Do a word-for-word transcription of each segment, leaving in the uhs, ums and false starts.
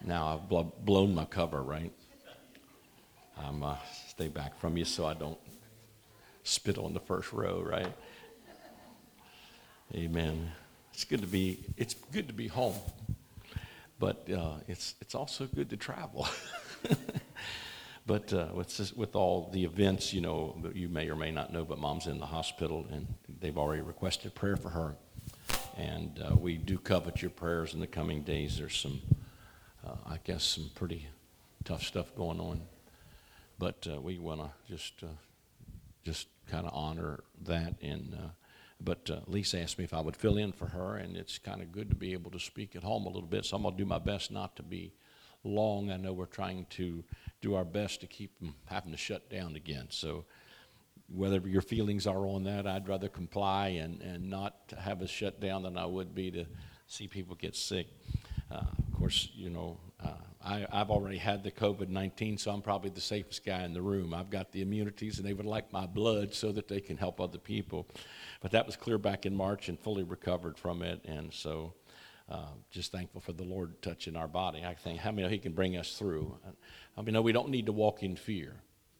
Now I've blo- blown my cover, right? I'm uh, stay back from you so I don't spit on the first row, right? Amen. It's good to be. It's good to be home, but uh, it's it's also good to travel. But uh, with this, with all the events, you know, you may or may not know, but Mom's in the hospital, and they've already requested prayer for her. And uh, we do covet your prayers in the coming days. There's some, uh, I guess, some pretty tough stuff going on. But uh, we want to just uh, just kind of honor that. And uh, But uh, Lisa asked me if I would fill in for her, and it's kind of good to be able to speak at home a little bit. So I'm going to do my best not to be long. I know we're trying to do our best to keep them having to shut down again. So whether your feelings are on that, I'd rather comply and, and not have us shut down than I would be to see people get sick. Uh, of course, you know, uh, I, I've already had the covid nineteen, so I'm probably the safest guy in the room. I've got the immunities, and they would like my blood so that they can help other people. But that was clear back in March and fully recovered from it, and so uh, just thankful for the Lord touching our body. I think how many know He can bring us through. I mean, no, we don't need to walk in fear.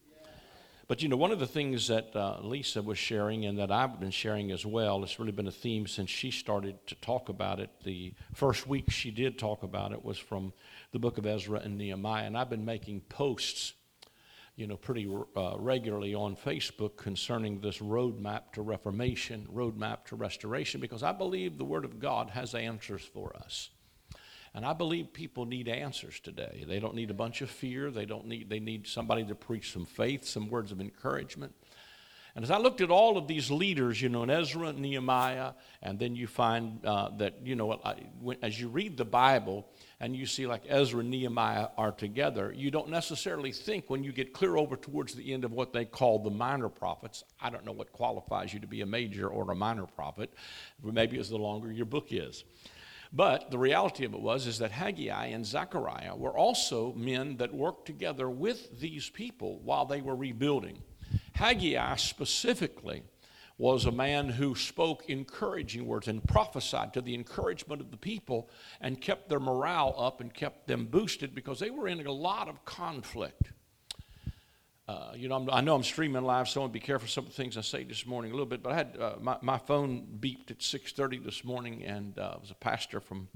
But, you know, one of the things that uh, Lisa was sharing and that I've been sharing as well, it's really been a theme since she started to talk about it. The first week she did talk about it was from the book of Ezra and Nehemiah. And I've been making posts, you know, pretty uh, regularly on Facebook concerning this roadmap to reformation, roadmap to restoration, because I believe the Word of God has answers for us. And I believe people need answers today. They don't need a bunch of fear. They don't need, they need somebody to preach some faith, some words of encouragement. And as I looked at all of these leaders, you know, in Ezra and Nehemiah, and then you find uh, that, you know, I, when, as you read the Bible and you see like Ezra and Nehemiah are together, you don't necessarily think when you get clear over towards the end of what they call the minor prophets. I don't know what qualifies you to be a major or a minor prophet. Maybe it's the longer your book is. But the reality of it was is that Haggai and Zechariah were also men that worked together with these people while they were rebuilding. Haggai specifically was a man who spoke encouraging words and prophesied to the encouragement of the people and kept their morale up and kept them boosted because they were in a lot of conflict. Uh, you know, I'm, I know I'm streaming live, so I want to be careful of some of the things I say this morning a little bit. But I had uh, my, my phone beeped at six thirty this morning, and uh, it was a pastor from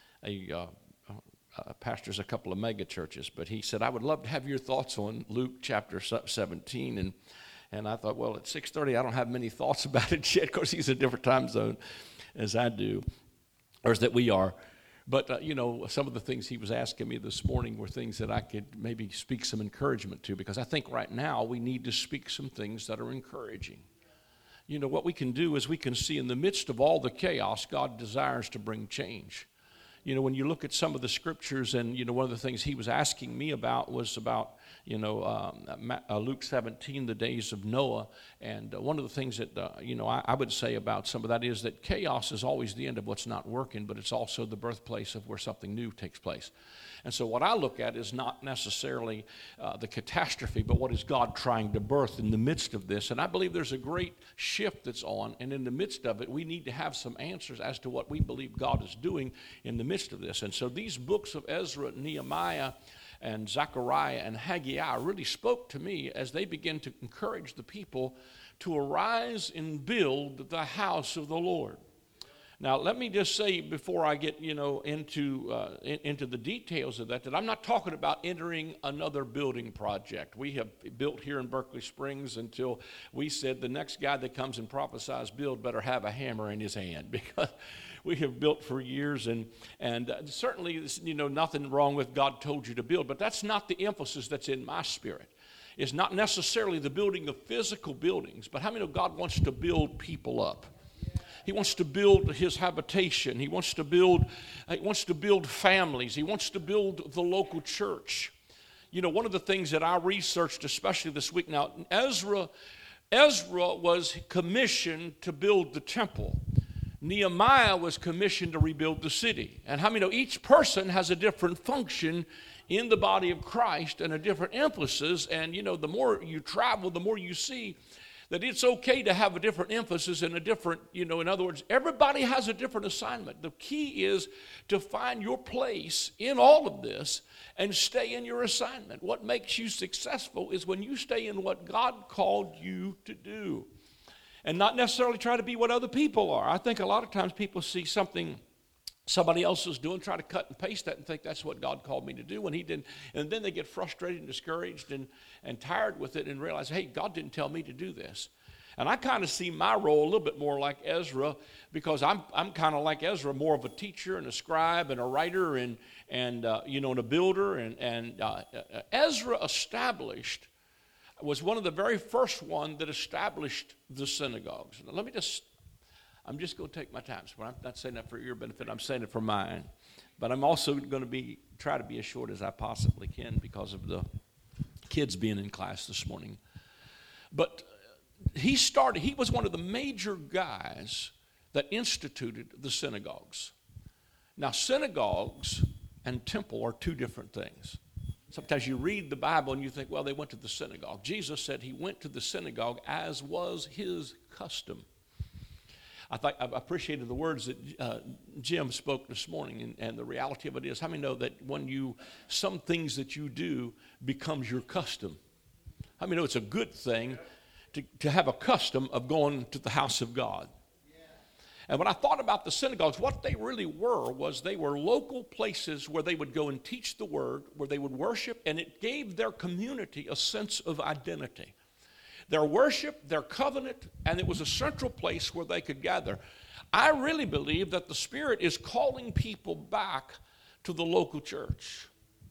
a uh, uh, pastors a couple of mega churches. But he said, "I would love to have your thoughts on Luke chapter seventeen." And and I thought, well, at six thirty, I don't have many thoughts about it yet, because he's in a different time zone as I do, or as that we are. But, uh, you know, some of the things he was asking me this morning were things that I could maybe speak some encouragement to, because I think right now we need to speak some things that are encouraging. You know, what we can do is we can see in the midst of all the chaos, God desires to bring change. You know, when you look at some of the scriptures, and, you know, one of the things he was asking me about was about, you know, um, uh, Luke seventeen, the days of Noah. And uh, one of the things that, uh, you know, I, I would say about some of that is that chaos is always the end of what's not working, but it's also the birthplace of where something new takes place. And so what I look at is not necessarily uh, the catastrophe, but what is God trying to birth in the midst of this. And I believe there's a great shift that's on, and in the midst of it, we need to have some answers as to what we believe God is doing in the midst of this. And so these books of Ezra, Nehemiah, and Zechariah and Haggai really spoke to me as they began to encourage the people to arise and build the house of the Lord. Now, let me just say before I get, you know, into uh, in, into the details of that, that I'm not talking about entering another building project. We have built here in Berkeley Springs until we said the next guy that comes and prophesies build better have a hammer in his hand, because we have built for years, and and uh, certainly, you know, nothing wrong with God told you to build, but that's not the emphasis that's in my spirit. It's not necessarily the building of physical buildings, but how many know God wants to build people up? He wants to build his habitation. He wants to build, he wants to build families. He wants to build the local church. You know, one of the things that I researched, especially this week now, Ezra, Ezra was commissioned to build the temple. Nehemiah was commissioned to rebuild the city. And how many know each person has a different function in the body of Christ and a different emphasis? And, you know, the more you travel, the more you see That it's okay to have a different emphasis and a different, you know, in other words, everybody has a different assignment. The key is to find your place in all of this and stay in your assignment. What makes you successful is when you stay in what God called you to do and not necessarily try to be what other people are. I think a lot of times people see something somebody else is doing, try to cut and paste that and think that's what God called me to do when he didn't. And then they get frustrated and discouraged and, and tired with it and realize, hey, God didn't tell me to do this. And I kind of see my role a little bit more like Ezra, because I'm I'm kind of like Ezra, more of a teacher and a scribe and a writer and, and uh, you know, and a builder. And, and uh, Ezra established, was one of the very first one that established the synagogues. Now, let me just I'm just going to take my time. So I'm not saying that for your benefit. I'm saying it for mine. But I'm also going to be try to be as short as I possibly can because of the kids being in class this morning. But he started, he was one of the major guys that instituted the synagogues. Now, synagogues and temple are two different things. Sometimes you read the Bible and you think, well, they went to the synagogue. Jesus said he went to the synagogue as was his custom. I think I appreciated the words that uh, Jim spoke this morning, and, and the reality of it is, how many know that when you, some things that you do becomes your custom? How many know it's a good thing to, to have a custom of going to the house of God? And when I thought about the synagogues, what they really were was they were local places where they would go and teach the word, where they would worship, and it gave their community a sense of identity. Their worship, their covenant, and it was a central place where they could gather. I really believe that the Spirit is calling people back to the local church.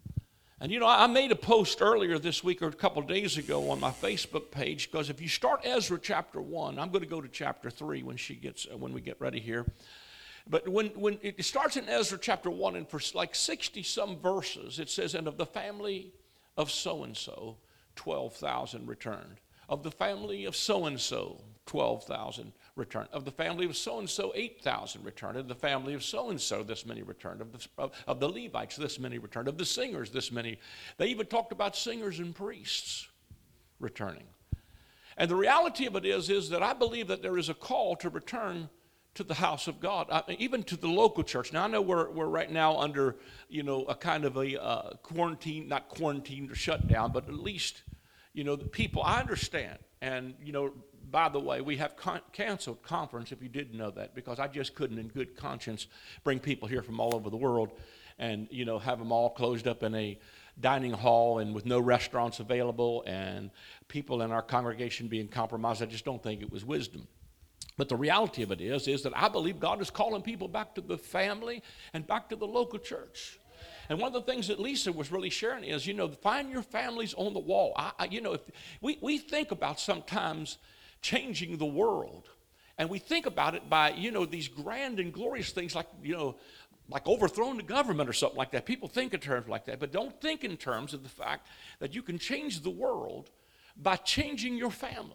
And you know, I made a post earlier this week or a couple of days ago on my Facebook page, because if you start Ezra chapter one, I'm going to go to chapter three when she gets when we get ready here. But when, when it starts in Ezra chapter one, and for like sixty some verses, it says, and of the family of so-and-so, twelve thousand returned. Of the family of so-and-so, twelve thousand returned. Of the family of so-and-so, eight thousand returned. Of the family of so-and-so, this many returned. Of the, of, of the Levites, this many returned. Of the singers, this many. They even talked about singers and priests returning. And the reality of it is, is that I believe that there is a call to return to the house of God, I mean, even to the local church. Now, I know we're, we're right now under, you know, a kind of a uh, quarantine, not quarantine or shutdown, but at least, you know, the people, I understand. And, you know, by the way, we have con- canceled conference, if you didn't know that, because I just couldn't in good conscience bring people here from all over the world and, you know, have them all closed up in a dining hall and with no restaurants available and people in our congregation being compromised. I just don't think it was wisdom. But the reality of it is, is that I believe God is calling people back to the family and back to the local church. And one of the things that Lisa was really sharing is, you know, find your families on the wall. I, I, you know, if we, we think about sometimes changing the world. And we think about it by, you know, these grand and glorious things like, you know, like overthrowing the government or something like that. People think in terms like that. But don't think in terms of the fact that you can change the world by changing your family.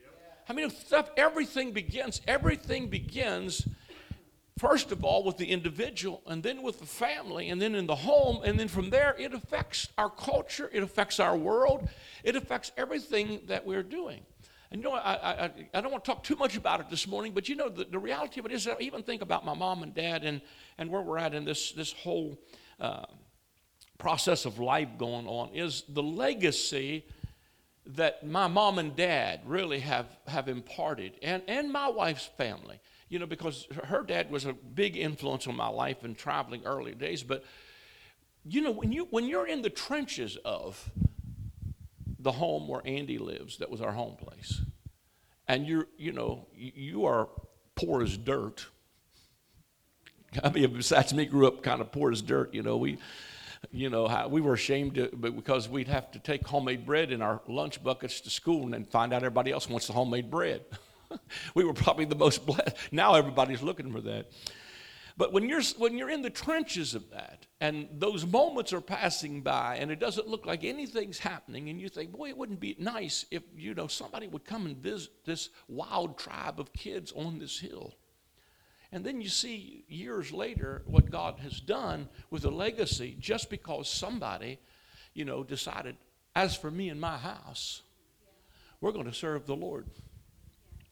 I mean, stuff, everything begins, everything begins first of all with the individual, and then with the family, and then in the home, and then from there it affects our culture, it affects our world, it affects everything that we're doing. And you know, I, I, I don't want to talk too much about it this morning, but you know, the, the reality of it is, I even think about my mom and dad and, and where we're at in this, this whole uh, process of life going on, is the legacy that my mom and dad really have, have imparted, and, and my wife's family. You know, because her dad was a big influence on my life in traveling early days. But, you know, when, you, when you're in the trenches of the home where Andy lives, that was our home place, and you're, you know, you are poor as dirt. I mean, besides me, grew up kind of poor as dirt, you know, we... You know, we were ashamed to, but because we'd have to take homemade bread in our lunch buckets to school and then find out everybody else wants the homemade bread. We were probably the most blessed. Now everybody's looking for that. But when you're when you're in the trenches of that, and those moments are passing by, and it doesn't look like anything's happening, and you think, boy, it wouldn't be nice if, you know, somebody would come and visit this wild tribe of kids on this hill. And then you see years later what God has done with a legacy just because somebody, you know, decided, as for me and my house, we're going to serve the Lord.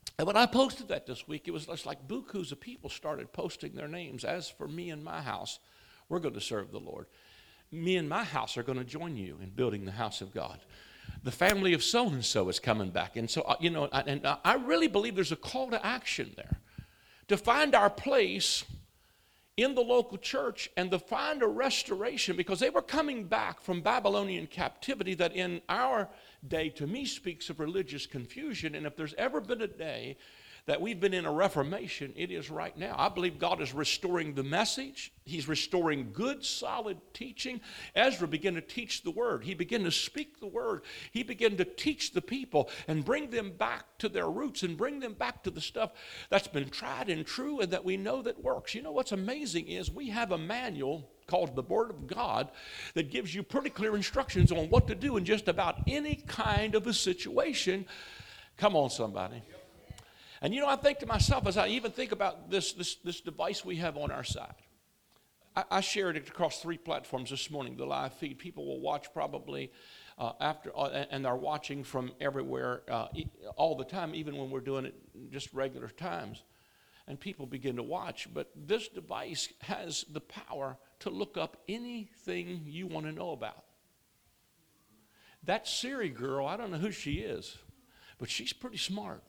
And when I posted that this week, it was just like bukus of people started posting their names. As for me and my house, we're going to serve the Lord. Me and my house are going to join you in building the house of God. The family of so-and-so is coming back. And so, you know, and I really believe there's a call to action there to find our place in the local church and to find a restoration, because they were coming back from Babylonian captivity that in our day, to me, speaks of religious confusion. And if there's ever been a day that we've been in a reformation, it is right now. I believe God is restoring the message. He's restoring good, solid teaching. Ezra began to teach the word. He began to speak the word. He began to teach the people and bring them back to their roots and bring them back to the stuff that's been tried and true and that we know that works. You know what's amazing is we have a manual called the Word of God that gives you pretty clear instructions on what to do in just about any kind of a situation. Come on, somebody. And you know, I think to myself, as I even think about this, this, this device we have on our side, I, I shared it across three platforms this morning, the live feed. People will watch probably uh, after, uh, and they're watching from everywhere uh, all the time, even when we're doing it just regular times. And people begin to watch. But this device has the power to look up anything you want to know about. That Siri girl, I don't know who she is, but she's pretty smart.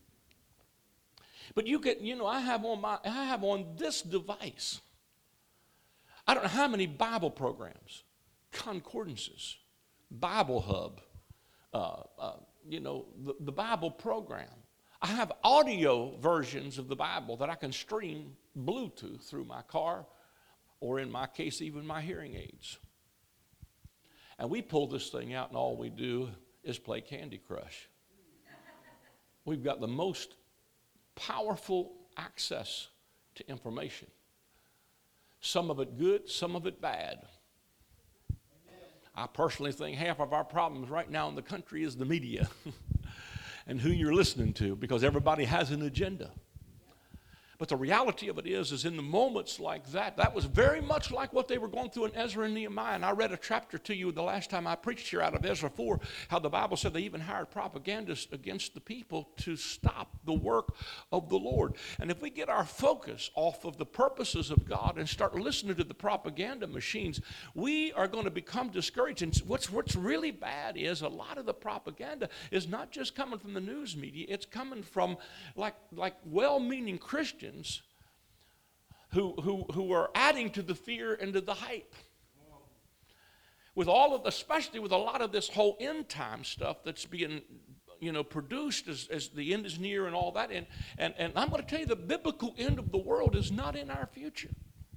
But you get, you know, I have on my, I have on this device, I don't know how many Bible programs, concordances, Bible Hub, uh, uh, you know, the, the Bible program. I have audio versions of the Bible that I can stream Bluetooth through my car, or in my case, even my hearing aids. And we pull this thing out, and all we do is play Candy Crush. We've got the most powerful access to information. Some of it good, some of it bad. I personally think half of our problems right now in the country is the media and who you're listening to, because everybody has an agenda. But the reality of it is, is in the moments like that, that was very much like what they were going through in Ezra and Nehemiah. And I read a chapter to you the last time I preached here out of Ezra four, how the Bible said they even hired propagandists against the people to stop the work of the Lord. And if we get our focus off of the purposes of God and start listening to the propaganda machines, we are going to become discouraged. And what's, what's really bad is a lot of the propaganda is not just coming from the news media, it's coming from like, like well-meaning Christians Who, who, who are adding to the fear and to the hype. With all of, especially with a lot of this whole end time stuff that's being, you know, produced as, as the end is near and all that. And, and, and I'm going to tell you, the biblical end of the world is not in our future.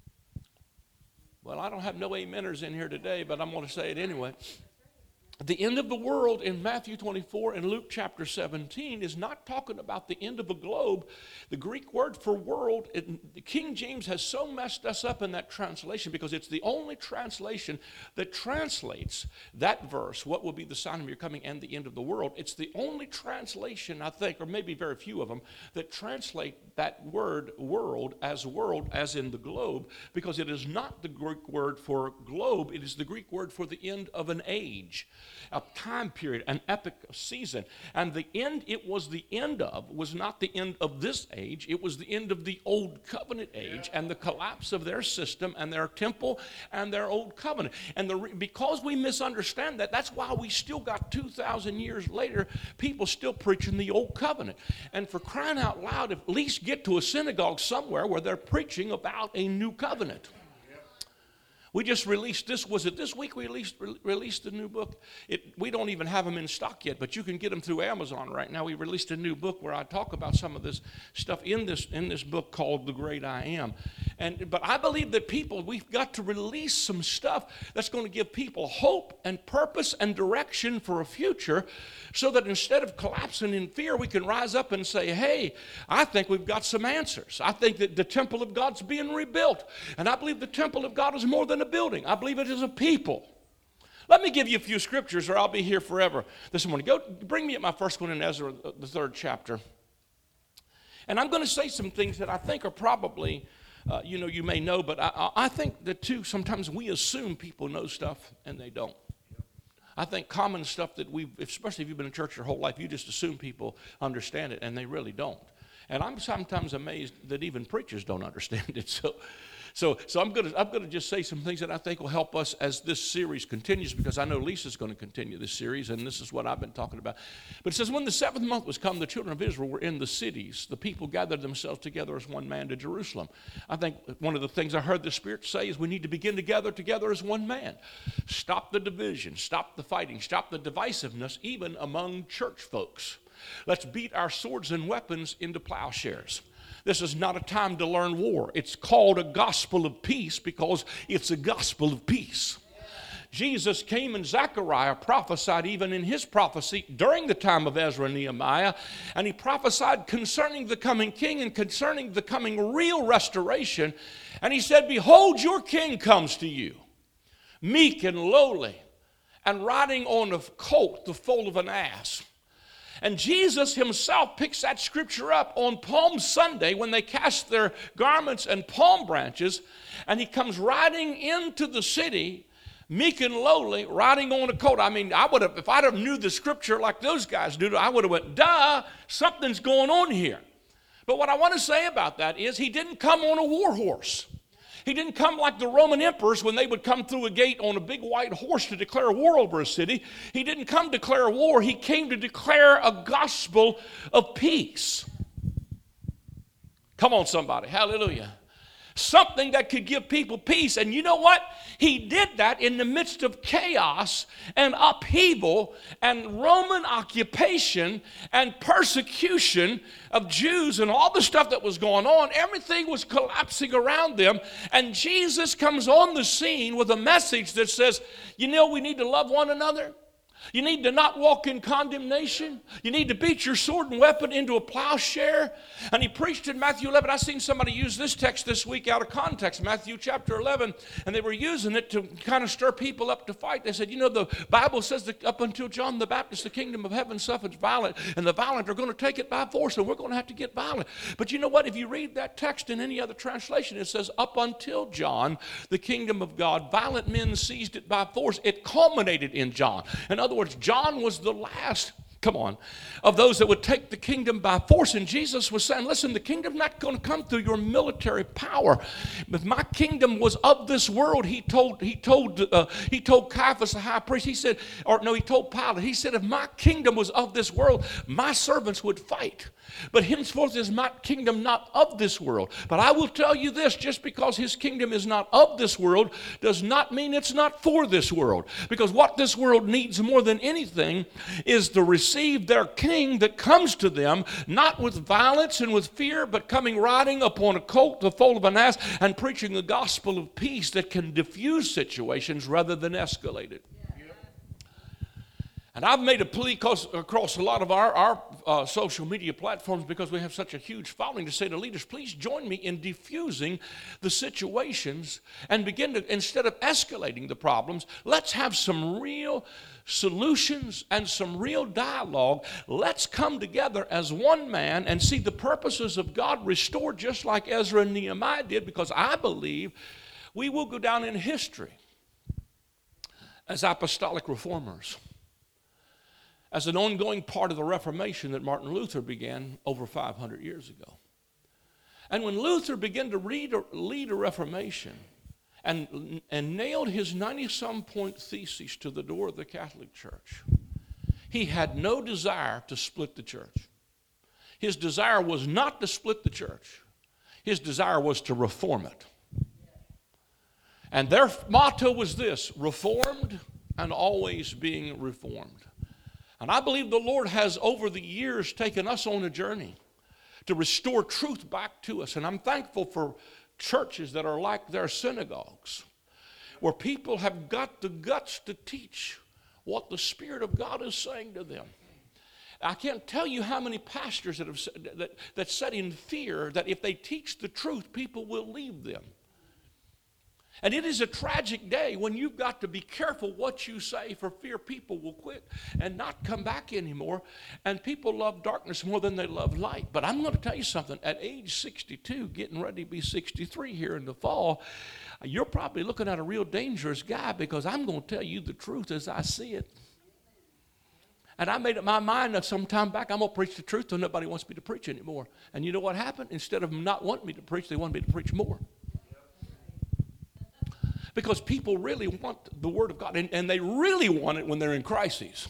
Well, I don't have no ameners in here today, but I'm going to say it anyway. The end of the world in Matthew twenty-four and Luke chapter seventeen is not talking about the end of a globe. The Greek word for world, it, the King James has so messed us up in that translation because it's the only translation that translates that verse, what will be the sign of your coming and the end of the world. It's the only translation, I think, or maybe very few of them, that translate that word world as world as in the globe, because it is not the Greek word for globe, it is the Greek word for the end of an age. A time period, an epic season. And the end it was the end of was not the end of this age. It was the end of the old covenant age and the collapse of their system and their temple and their old covenant. And the, because we misunderstand that, that's why we still got two thousand years later, people still preaching the old covenant. And for crying out loud, at least get to a synagogue somewhere where they're preaching about a new covenant. We just released this, was it this week we released, re- released a new book? It, we don't even have them in stock yet, but you can get them through Amazon right now. We released a new book where I talk about some of this stuff in this, in this book called The Great I Am. And, but I believe that people, we've got to release some stuff that's going to give people hope and purpose and direction for a future, so that instead of collapsing in fear, we can rise up and say, hey, I think we've got some answers. I think that the temple of God's being rebuilt. And I believe the temple of God is more than a building. I believe it is a people. Let me give you a few scriptures or I'll be here forever this morning. Go bring me at my first one in Ezra, the third chapter. And I'm going to say some things that I think are probably, uh, you know, you may know, but I, I think that too, sometimes we assume people know stuff and they don't. I think common stuff that we, especially if you've been in church your whole life, you just assume people understand it, and they really don't. And I'm sometimes amazed that even preachers don't understand it. So, so, so I'm going to I'm going to just say some things that I think will help us as this series continues, because I know Lisa's going to continue this series, and this is what I've been talking about. But it says, when the seventh month was come, the children of Israel were in the cities. The people gathered themselves together as one man to Jerusalem. I think one of the things I heard the Spirit say is we need to begin to gather together as one man. Stop the division, stop the fighting, stop the divisiveness, even among church folks. Let's beat our swords and weapons into plowshares. This is not a time to learn war. It's called a gospel of peace because it's a gospel of peace. Jesus came, and Zechariah prophesied even in his prophecy during the time of Ezra and Nehemiah, and he prophesied concerning the coming king and concerning the coming real restoration. And he said, behold, your king comes to you, meek and lowly, and riding on a colt, the foal of an ass. And Jesus himself picks that scripture up on Palm Sunday when they cast their garments and palm branches, and he comes riding into the city, meek and lowly, riding on a colt. I mean, I would have, if I'd have knew the scripture like those guys do, I would have went, duh, something's going on here. But what I want to say about that is he didn't come on a war horse. He didn't come like the Roman emperors when they would come through a gate on a big white horse to declare war over a city. He didn't come to declare war. He came to declare a gospel of peace. Come on, somebody. Hallelujah. Something that could give people peace. And you know what? He did that in the midst of chaos and upheaval and Roman occupation and persecution of Jews and all the stuff that was going on. Everything was collapsing around them. And Jesus comes on the scene with a message that says, you know, we need to love one another. You need to not walk in condemnation. You need to beat your sword and weapon into a plowshare. And he preached in Matthew eleven. I seen somebody use this text this week out of context, Matthew chapter eleven, and they were using it to kind of stir people up to fight. They said, you know, the Bible says that up until John the Baptist, the kingdom of heaven suffers violent, and the violent are going to take it by force, and we're going to have to get violent. But you know what? If you read that text in any other translation, it says, up until John, the kingdom of God, violent men seized it by force. It culminated in John. In other words, John was the last, come on, of those that would take the kingdom by force. And Jesus was saying, listen, the kingdom's not going to come through your military power. If my kingdom was of this world, he told he told uh, he told Caiaphas the high priest, he said, or no, he told Pilate, he said, if my kingdom was of this world, my servants would fight. But henceforth is my kingdom not of this world. But I will tell you this, just because his kingdom is not of this world does not mean it's not for this world. Because what this world needs more than anything is to receive their king that comes to them, not with violence and with fear, but coming riding upon a colt, the foal of an ass, and preaching the gospel of peace that can diffuse situations rather than escalate it. And I've made a plea across, across a lot of our, our uh, social media platforms, because we have such a huge following, to say to leaders, please join me in diffusing the situations and begin to, instead of escalating the problems, let's have some real solutions and some real dialogue. Let's come together as one man and see the purposes of God restored, just like Ezra and Nehemiah did, because I believe we will go down in history as apostolic reformers, as an ongoing part of the Reformation that Martin Luther began over five hundred years ago. And when Luther began to read a, lead a Reformation and, and nailed his ninety-some point thesis to the door of the Catholic Church, he had no desire to split the church. His desire was not to split the church. His desire was to reform it. And their motto was this: reformed and always being reformed. And I believe the Lord has over the years taken us on a journey to restore truth back to us. And I'm thankful for churches that are like their synagogues, where people have got the guts to teach what the Spirit of God is saying to them. I can't tell you how many pastors that have that, that said in fear that if they teach the truth, people will leave them. And it is a tragic day when you've got to be careful what you say, for fear people will quit and not come back anymore. And people love darkness more than they love light. But I'm going to tell you something. At age sixty-two, getting ready to be sixty-three here in the fall, you're probably looking at a real dangerous guy, because I'm going to tell you the truth as I see it. And I made up my mind that some time back I'm going to preach the truth till nobody wants me to preach anymore. And you know what happened? Instead of them not wanting me to preach, they wanted me to preach more. Because people really want the Word of God, and, and they really want it when they're in crises.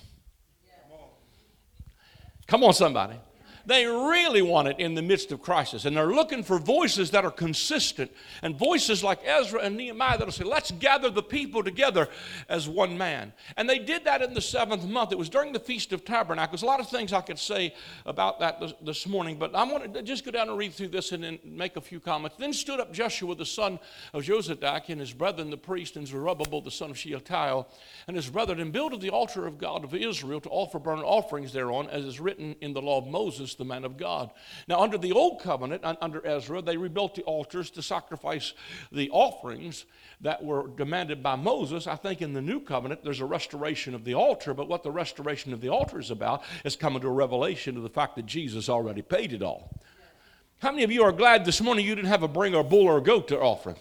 Come on, somebody. They really want it in the midst of crisis, and they're looking for voices that are consistent, and voices like Ezra and Nehemiah that'll say, let's gather the people together as one man. And they did that in the seventh month. It was during the Feast of Tabernacles. A lot of things I could say about that this, this morning, but I want to just go down and read through this and then make a few comments. Then stood up Joshua the son of Jozadak and his brethren the priest, and Zerubbabel the son of Shealtiel and his brethren, and builded the altar of God of Israel to offer burnt offerings thereon, as is written in the law of Moses, the man of God. Now, under the old covenant, under Ezra, they rebuilt the altars to sacrifice the offerings that were demanded by Moses. I think in the new covenant, there's a restoration of the altar, but what the restoration of the altar is about is coming to a revelation of the fact that Jesus already paid it all. How many of you are glad this morning you didn't have a bring or a bull or a goat to offer?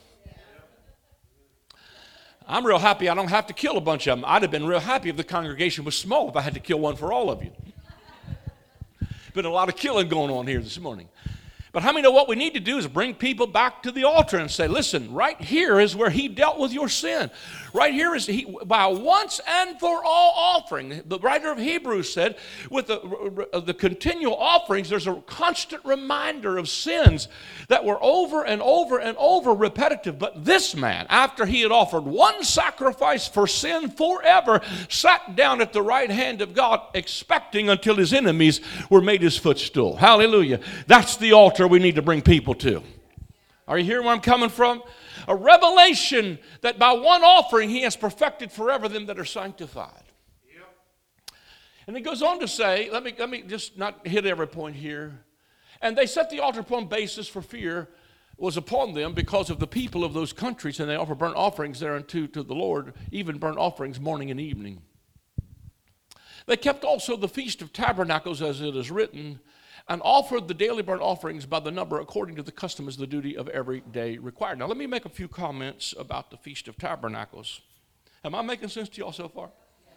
I'm real happy I don't have to kill a bunch of them. I'd have been real happy if the congregation was small, if I had to kill one for all of you. Been a lot of killing going on here this morning. But how many know what we need to do is bring people back to the altar and say, listen, right here is where he dealt with your sin. Right here is he, by a once and for all offering. The writer of Hebrews said, with the, the continual offerings, there's a constant reminder of sins that were over and over and over repetitive. But this man, after he had offered one sacrifice for sin forever, sat down at the right hand of God, expecting until his enemies were made his footstool. Hallelujah. That's the altar we need to bring people to. Are you hearing where I'm coming from? A revelation that by one offering he has perfected forever them that are sanctified. Yep. And it goes on to say, let me, let me just not hit every point here. And they set the altar upon basis, for fear was upon them because of the people of those countries, and they offer burnt offerings thereunto to the Lord, even burnt offerings morning and evening. They kept also the Feast of Tabernacles, as it is written, and offered the daily burnt offerings by the number according to the custom as the duty of every day required. Now let me make a few comments about the Feast of Tabernacles. Am I making sense to you all so far?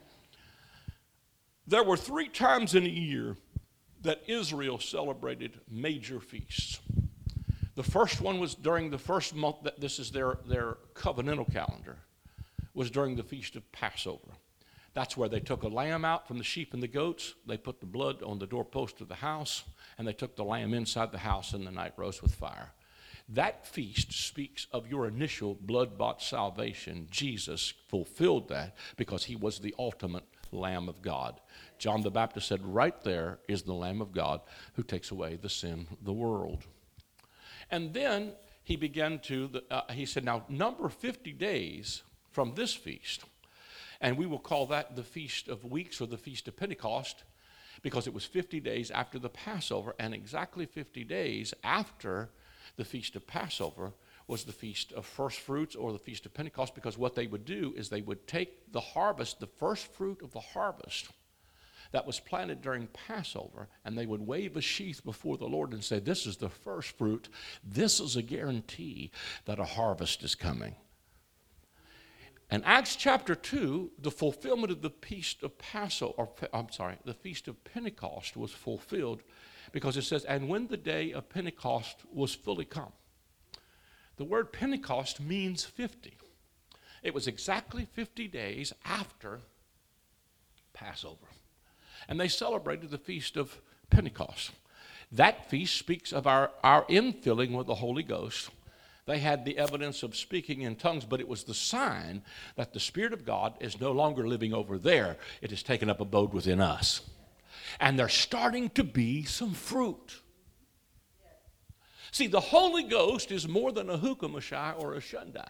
There were three times in a year that Israel celebrated major feasts. The first one was during the first month, that this is their, their covenantal calendar, was during the Feast of Passover. That's where they took a lamb out from the sheep and the goats. They put the blood on the doorpost of the house, and they took the lamb inside the house in the night roast with fire. That feast speaks of your initial blood-bought salvation. Jesus fulfilled that because he was the ultimate Lamb of God. John the Baptist said, right there is the Lamb of God who takes away the sin of the world. And then he began to, uh, he said, now number fifty days from this feast, and we will call that the Feast of Weeks or the Feast of Pentecost, because it was fifty days after the Passover, and exactly fifty days after the Feast of Passover was the Feast of First Fruits or the Feast of Pentecost, because what they would do is they would take the harvest, the first fruit of the harvest that was planted during Passover, and they would wave a sheath before the Lord and say, this is the first fruit. This is a guarantee that a harvest is coming. In Acts chapter two, the fulfillment of the Feast of Passover, or I'm sorry, the Feast of Pentecost was fulfilled, because it says, and when the day of Pentecost was fully come. The word Pentecost means fifty. It was exactly fifty days after Passover. And they celebrated the Feast of Pentecost. That feast speaks of our, our infilling with the Holy Ghost. They had the evidence of speaking in tongues, but it was the sign that the Spirit of God is no longer living over there. It has taken up abode within us. And there's starting to be some fruit. See, the Holy Ghost is more than a Hukamashai or a Shundai.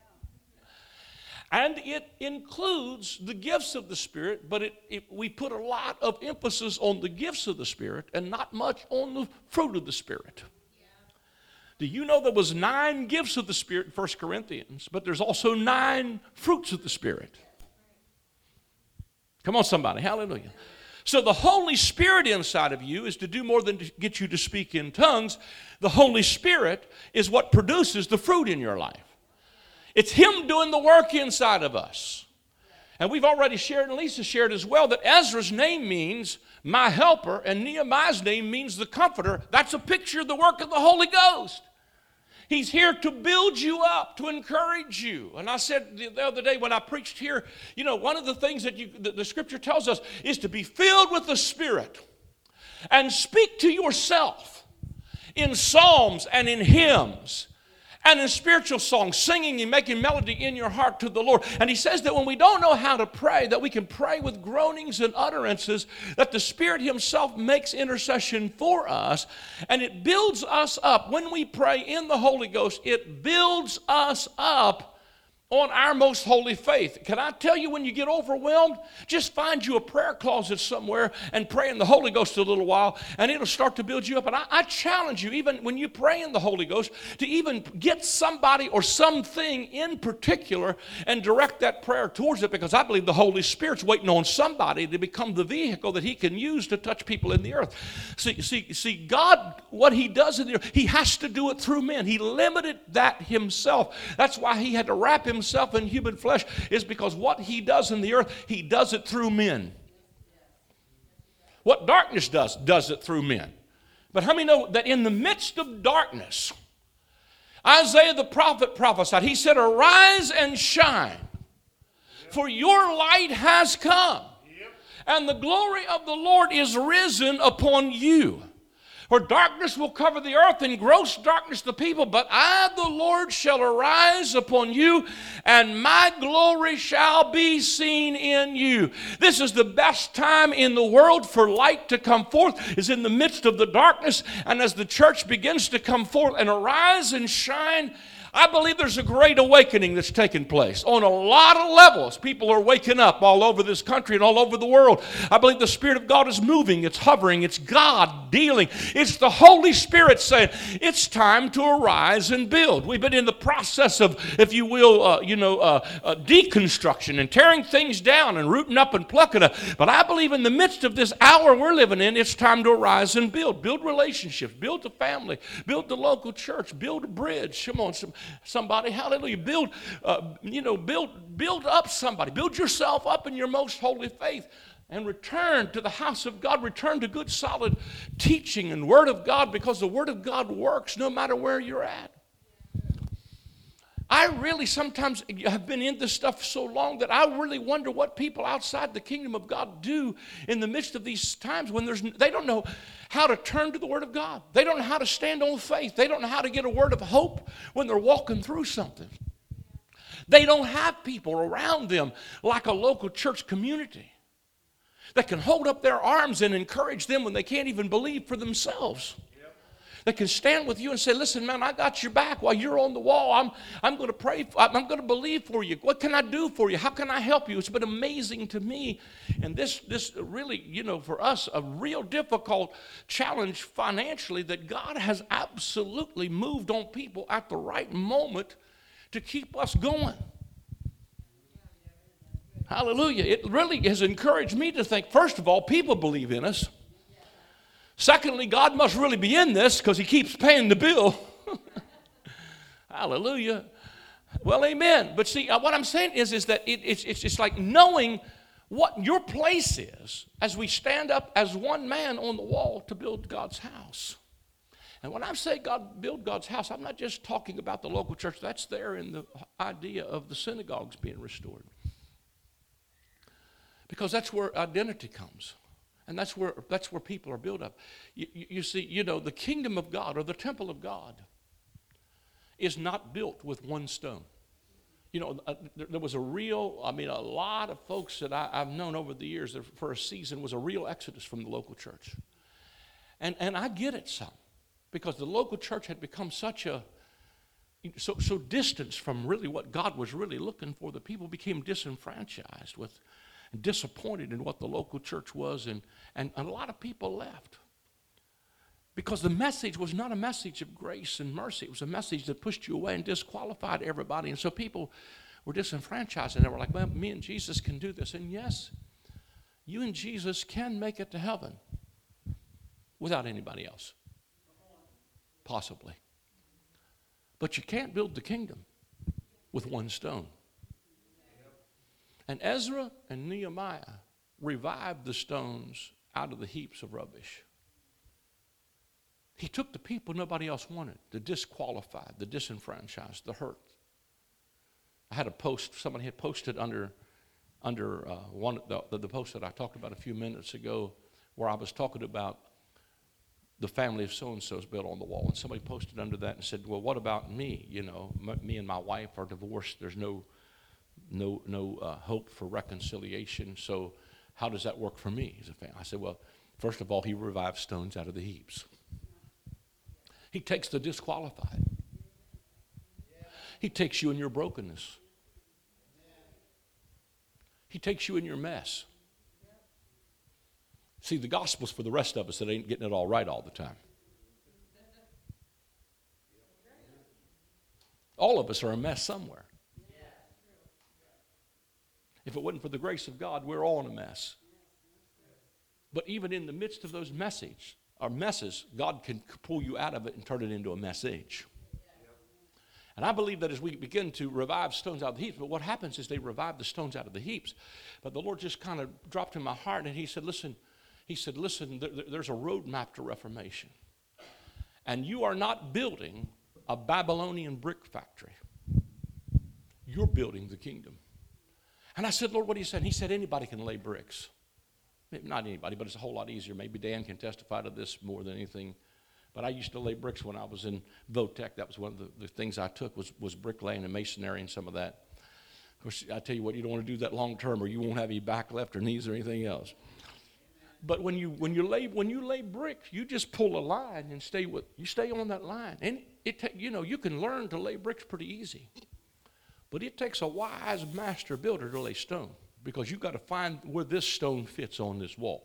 And it includes the gifts of the Spirit, but it, it, we put a lot of emphasis on the gifts of the Spirit and not much on the fruit of the Spirit. Yeah. Do you know there was nine gifts of the Spirit in First Corinthians, but there's also nine fruits of the Spirit? Come on, somebody. Hallelujah. So the Holy Spirit inside of you is to do more than to get you to speak in tongues. The Holy Spirit is what produces the fruit in your life. It's Him doing the work inside of us. And we've already shared, and Lisa shared as well, that Ezra's name means my helper, and Nehemiah's name means the comforter. That's a picture of the work of the Holy Ghost. He's here to build you up, to encourage you. And I said the, the other day when I preached here, you know, one of the things that you, the, the Scripture tells us is to be filled with the Spirit and speak to yourself in psalms and in hymns and in spiritual songs, singing and making melody in your heart to the Lord. And he says that when we don't know how to pray, that we can pray with groanings and utterances, that the Spirit himself makes intercession for us, and it builds us up. When we pray in the Holy Ghost, it builds us up on our most holy faith. Can I tell you, when you get overwhelmed, just find you a prayer closet somewhere and pray in the Holy Ghost a little while, and it'll start to build you up. And I, I challenge you, even when you pray in the Holy Ghost, to even get somebody or something in particular and direct that prayer towards it, because I believe the Holy Spirit's waiting on somebody to become the vehicle that he can use to touch people in the earth. See, see, see, God, what he does in the earth, he has to do it through men. He limited that himself. That's why he had to wrap himself himself in human flesh, is because what he does in the earth, he does it through men. What darkness does, does it through men. But how many know that in the midst of darkness, Isaiah the prophet prophesied, he said, arise and shine, for your light has come, and the glory of the Lord is risen upon you. For darkness will cover the earth, and gross darkness the people. But I, the Lord, shall arise upon you, and my glory shall be seen in you. This is the best time in the world for light to come forth, is in the midst of the darkness. And as the church begins to come forth and arise and shine, I believe there's a great awakening that's taking place on a lot of levels. People are waking up all over this country and all over the world. I believe the Spirit of God is moving. It's hovering. It's God dealing. It's the Holy Spirit saying, it's time to arise and build. We've been in the process of, if you will, uh, you know, uh, uh, deconstruction and tearing things down and rooting up and plucking up. But I believe in the midst of this hour we're living in, it's time to arise and build. Build relationships. Build the family. Build the local church. Build a bridge. Come on, some Somebody, hallelujah, build, uh, you know, build, build up somebody. Build yourself up in your most holy faith and return to the house of God. Return to good, solid teaching and Word of God, because the Word of God works no matter where you're at. I really sometimes have been in this stuff so long that I really wonder what people outside the kingdom of God do in the midst of these times when there's, they don't know how to turn to the Word of God. They don't know how to stand on faith. They don't know how to get a word of hope when they're walking through something. They don't have people around them like a local church community that can hold up their arms and encourage them when they can't even believe for themselves. That can stand with you and say, listen, man, I got your back while you're on the wall. I'm, I'm going to pray. I'm going to believe for you. What can I do for you? How can I help you? It's been amazing to me. And this, this really, you know, for us, a real difficult challenge financially, that God has absolutely moved on people at the right moment to keep us going. Hallelujah. It really has encouraged me to think, first of all, people believe in us. Secondly, God must really be in this because he keeps paying the bill. Hallelujah. Well, amen. But see, what I'm saying is, is that it, it's, it's, it's like knowing what your place is as we stand up as one man on the wall to build God's house. And when I say God build God's house, I'm not just talking about the local church. That's there in the idea of the synagogues being restored. Because that's where identity comes. And that's where that's where people are built up. You, you, you see, you know, the kingdom of God, or the temple of God, is not built with one stone. You know, uh, there, there was a real, I mean, a lot of folks that I, I've known over the years that for a season was a real exodus from the local church. And and I get it some, because the local church had become such a, so, so distanced from really what God was really looking for. The people became disenfranchised with, disappointed in what the local church was, and, and a lot of people left because the message was not a message of grace and mercy. It was a message that pushed you away and disqualified everybody. And so people were disenfranchised, and they were like, well, me and Jesus can do this. And yes, you and Jesus can make it to heaven without anybody else, possibly. But you can't build the kingdom with one stone. And Ezra and Nehemiah revived the stones out of the heaps of rubbish. He took the people nobody else wanted, the disqualified, the disenfranchised, the hurt. I had a post, somebody had posted under under uh, one the, the post that I talked about a few minutes ago, where I was talking about the family of so-and-so's built on the wall. And somebody posted under that and said, well, what about me? You know, m- me and my wife are divorced. There's no no no uh, hope for reconciliation. So how does that work for me as a family? I said, well, first of all, he revives stones out of the heaps. He takes the disqualified. He takes you in your brokenness. He takes you in your mess. See, the gospel's for the rest of us that ain't getting it all right all the time. All of us are a mess somewhere. If it wasn't for the grace of God, we're all in a mess. But even in the midst of those message, or messes, God can pull you out of it and turn it into a message. And I believe that as we begin to revive stones out of the heaps, but what happens is they revive the stones out of the heaps. But the Lord just kind of dropped in my heart, and he said, listen, he said, listen, there, there's a roadmap to reformation. And you are not building a Babylonian brick factory. You're building the kingdom. And I said, Lord, what are you saying? He said, anybody can lay bricks. Maybe not anybody, but it's a whole lot easier. Maybe Dan can testify to this more than anything. But I used to lay bricks when I was in Votech. That was one of the, the things I took was, was bricklaying and masonry and some of that. Of course, I tell you what, you don't want to do that long term or you won't have any back left or knees or anything else. But when you when you lay when you lay bricks, you just pull a line and stay with you stay on that line. And it ta- you know you can learn to lay bricks pretty easy. But it takes a wise master builder to lay stone, because you've got to find where this stone fits on this wall.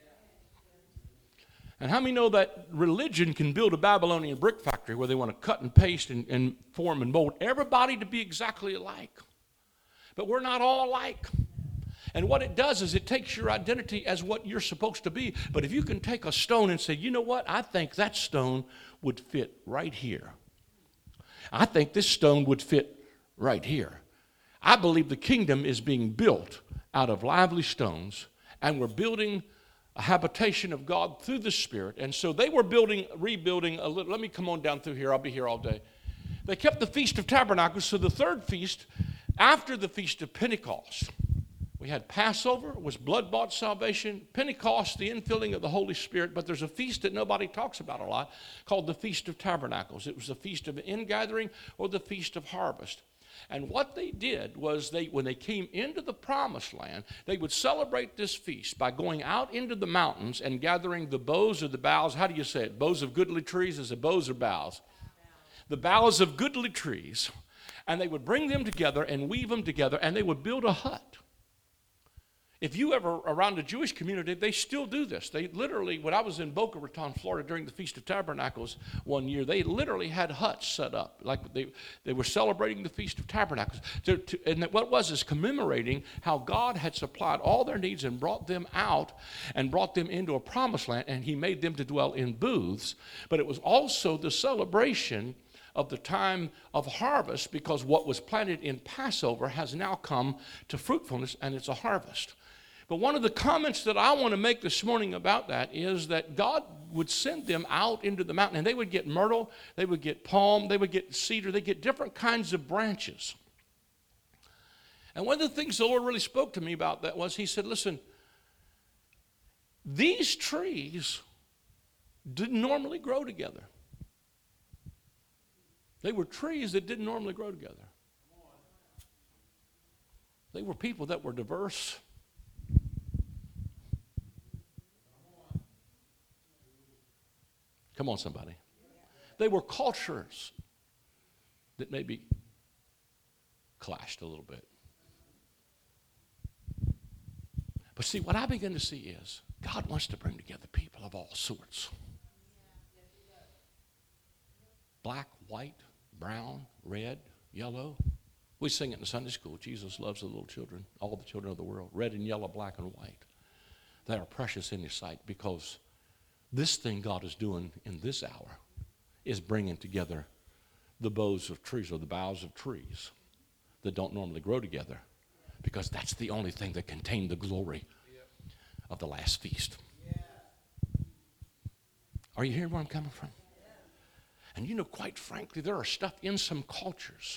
And how many know that religion can build a Babylonian brick factory where they want to cut and paste and, and form and mold everybody to be exactly alike? But we're not all alike. And what it does is it takes your identity as what you're supposed to be. But if you can take a stone and say, you know what, I think that stone would fit right here. I think this stone would fit right here. I believe the kingdom is being built out of lively stones, and we're building a habitation of God through the Spirit. And so they were building, rebuilding a little. Let me come on down through here. I'll be here all day. They kept the Feast of Tabernacles. So the third feast, after the Feast of Pentecost, we had Passover, was blood-bought salvation. Pentecost, the infilling of the Holy Spirit. But there's a feast that nobody talks about a lot called the Feast of Tabernacles. It was the Feast of Ingathering or the Feast of Harvest. And what they did was they, when they came into the Promised Land, they would celebrate this feast by going out into the mountains and gathering the boughs or the boughs. How do you say it? Boughs of goodly trees? Is it boughs or boughs? The boughs of goodly trees. And they would bring them together and weave them together, and they would build a hut. If you ever around a Jewish community, they still do this. They literally, when I was in Boca Raton, Florida, during the Feast of Tabernacles one year, they literally had huts set up. Like they, they were celebrating the Feast of Tabernacles. To, to, and what it was is commemorating how God had supplied all their needs and brought them out and brought them into a promised land, and he made them to dwell in booths. But it was also the celebration of the time of harvest, because what was planted in Passover has now come to fruitfulness, and it's a harvest. But one of the comments that I want to make this morning about that is that God would send them out into the mountain, and they would get myrtle, they would get palm, they would get cedar, they get different kinds of branches. And one of the things the Lord really spoke to me about that was, he said, listen, these trees didn't normally grow together. They were trees that didn't normally grow together. They were people that were diverse. Come on, somebody. They were cultures that maybe clashed a little bit. But see, what I begin to see is God wants to bring together people of all sorts. Black, white, brown, red, yellow. We sing it in Sunday school. Jesus loves the little children, all the children of the world. Red and yellow, black and white. They are precious in his sight, because this thing God is doing in this hour is bringing together the boughs of trees, or the boughs of trees that don't normally grow together, because that's the only thing that contained the glory of the last feast. Are you hearing where I'm coming from? And you know, quite frankly, there are stuff in some cultures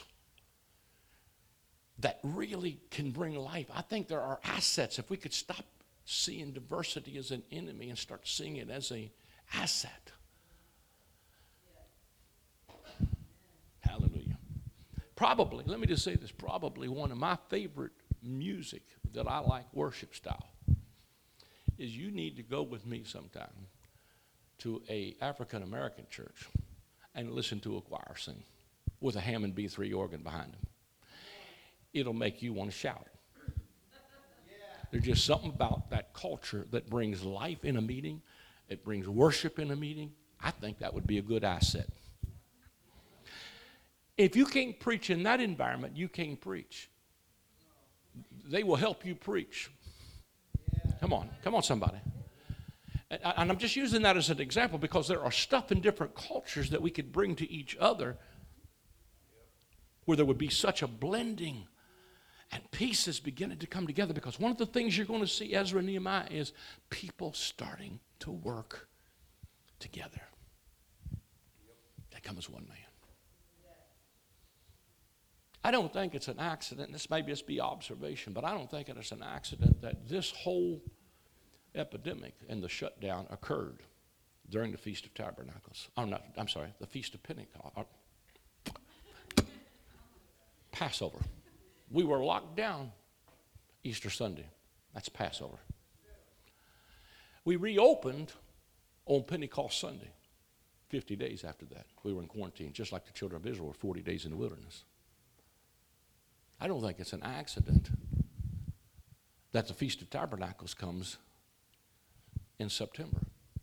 that really can bring life. I think there are assets. If we could stop seeing diversity as an enemy and start seeing it as an asset. Hallelujah. Probably, let me just say this, probably one of my favorite music that I like, worship style, is you need to go with me sometime to a African American church and listen to a choir sing with a Hammond B three organ behind them. It'll make you want to shout. There's just something about that culture that brings life in a meeting. It brings worship in a meeting. I think that would be a good asset. If you can't preach in that environment, you can't preach. They will help you preach. Come on. Come on, somebody. And I'm just using that as an example because there are stuff in different cultures that we could bring to each other where there would be such a blending and pieces beginning to come together, because one of the things you're going to see, Ezra and Nehemiah, is people starting to work together. They come as one man. I don't think it's an accident. This may just be observation, but I don't think it's an accident that this whole epidemic and the shutdown occurred during the Feast of Tabernacles. I'm not, I'm sorry, the Feast of Pentecost. Passover. We were locked down Easter Sunday. That's Passover. We reopened on Pentecost Sunday, fifty days after that. We were in quarantine, just like the children of Israel were forty days in the wilderness. I don't think it's an accident that the Feast of Tabernacles comes in September.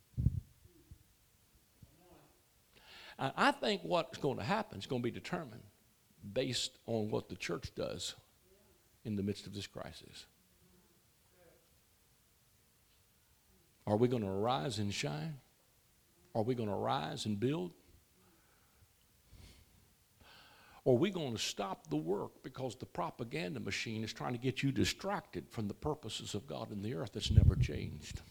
I think what's going to happen is going to be determined based on what the church does in the midst of this crisis. Are we going to arise and shine? Are we going to rise and build? Or are we going to stop the work because the propaganda machine is trying to get you distracted from the purposes of God in the earth that's never changed?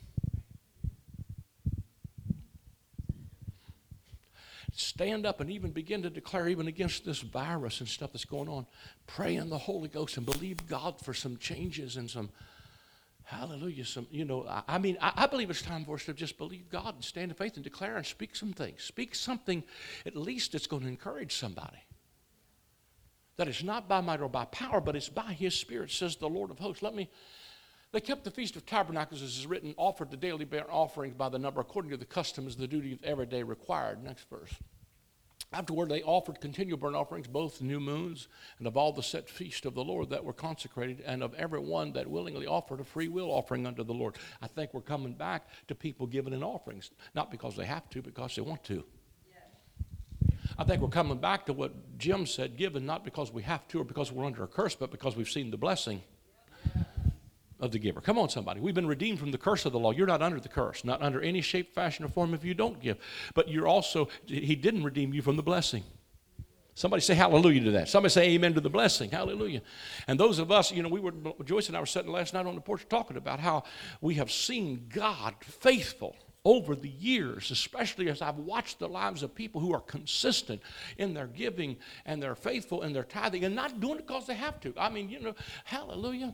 Stand up and even begin to declare, even against this virus and stuff that's going on, pray in the Holy Ghost and believe God for some changes and some, hallelujah, some, you know, I, I mean, I, I believe it's time for us to just believe God and stand in faith and declare and speak some things. Speak something at least that's going to encourage somebody. That it's not by might or by power, but it's by His Spirit, says the Lord of hosts. Let me, they kept the Feast of Tabernacles, as is written, offered the daily burnt offerings by the number according to the custom as the duty of every day required. Next verse. Afterward, they offered continual burnt offerings, both new moons and of all the set feasts of the Lord that were consecrated, and of every one that willingly offered a free will offering unto the Lord. I think we're coming back to people giving in offerings, not because they have to, because they want to. I think we're coming back to what Jim said, giving not because we have to or because we're under a curse, but because we've seen the blessing of the giver. Come on, somebody. We've been redeemed from the curse of the law. You're not under the curse, not under any shape, fashion, or form if you don't give. But you're also, He didn't redeem you from the blessing. Somebody say hallelujah to that. Somebody say amen to the blessing. Hallelujah. And those of us, you know, we were, Joyce and I were sitting last night on the porch talking about how we have seen God faithful over the years, especially as I've watched the lives of people who are consistent in their giving and they're faithful in their tithing and not doing it because they have to. I mean, you know, hallelujah.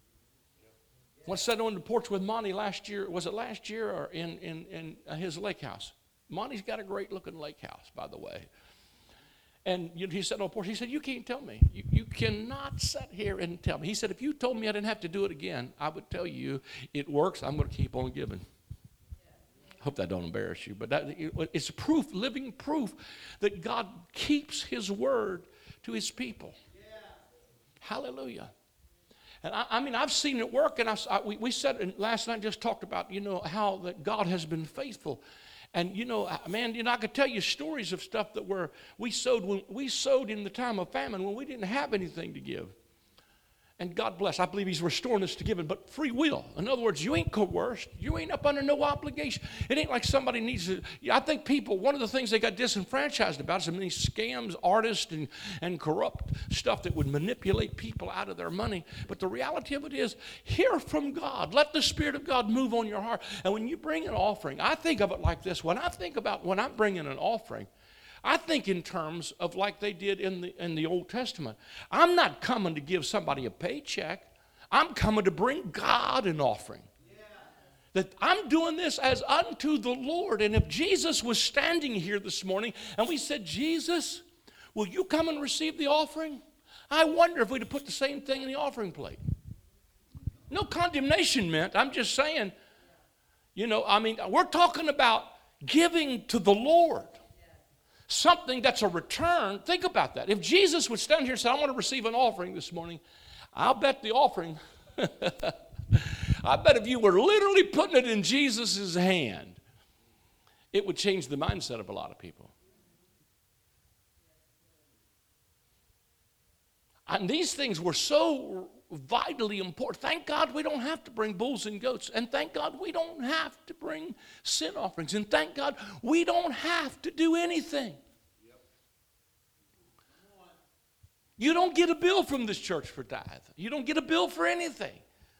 Once sat on the porch with Monty last year, was it last year or in, in, in his lake house? Monty's got a great looking lake house, by the way. And you know, he sat on the porch, he said, you can't tell me. You, you cannot sit here and tell me. He said, if you told me I didn't have to do it again, I would tell you it works, I'm going to keep on giving. Hope that don't embarrass you, but that, it's proof, living proof that God keeps His word to His people. Yeah. Hallelujah. And I, I mean, I've seen it work, and I, I, we, we said and last night just talked about, you know, how that God has been faithful. And, you know, man, you know, I could tell you stories of stuff that were, we sowed, when we sowed in the time of famine when we didn't have anything to give. And God bless, I believe he's restoring us to giving, but free will. In other words, you ain't coerced. You ain't up under no obligation. It ain't like somebody needs to. I think people, one of the things they got disenfranchised about is some of these scams, artists, and, and corrupt stuff that would manipulate people out of their money. But the reality of it is, hear from God. Let the Spirit of God move on your heart. And when you bring an offering, I think of it like this. When I think about when I'm bringing an offering, I think in terms of like they did in the in the Old Testament. I'm not coming to give somebody a paycheck. I'm coming to bring God an offering. Yeah. That I'm doing this as unto the Lord. And if Jesus was standing here this morning and we said, Jesus, will you come and receive the offering? I wonder if we'd have put the same thing in the offering plate. No condemnation meant. I'm just saying, you know, I mean, we're talking about giving to the Lord. Something that's a return. Think about that. If Jesus would stand here and say, I want to receive an offering this morning, I'll bet the offering, I bet if you were literally putting it in Jesus' hand, it would change the mindset of a lot of people. And these things were so vitally important. Thank God we don't have to bring bulls and goats. And thank God we don't have to bring sin offerings. And thank God we don't have to do anything. Yep. You don't get a bill from this church for tithe. You don't get a bill for anything.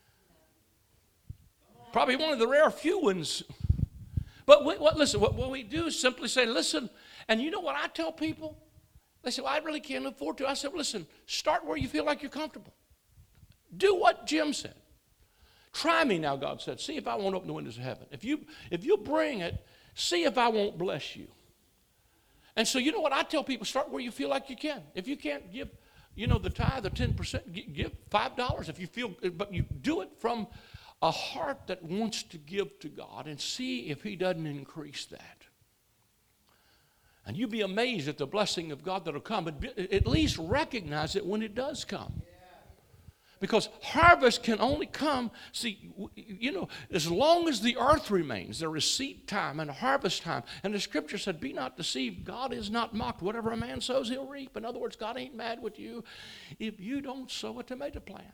Probably one of the rare few ones. But we, what, listen, what, what we do is simply say, listen, and you know what I tell people? They say, well, I really can't afford to. I said, listen, start where you feel like you're comfortable. Do what Jim said. Try me now, God said. See if I won't open the windows of heaven. If you if you bring it, see if I won't bless you. And so you know what? I tell people, start where you feel like you can. If you can't give, you know, the tithe, the ten percent, give five dollars if you feel, but you do it from a heart that wants to give to God and see if he doesn't increase that. And you'll be amazed at the blessing of God that will come, but at least recognize it when it does come. Because harvest can only come, see, you know, as long as the earth remains, there is seed time and harvest time. And the scripture said, be not deceived, God is not mocked. Whatever a man sows, he'll reap. In other words, God ain't mad with you if you don't sow a tomato plant.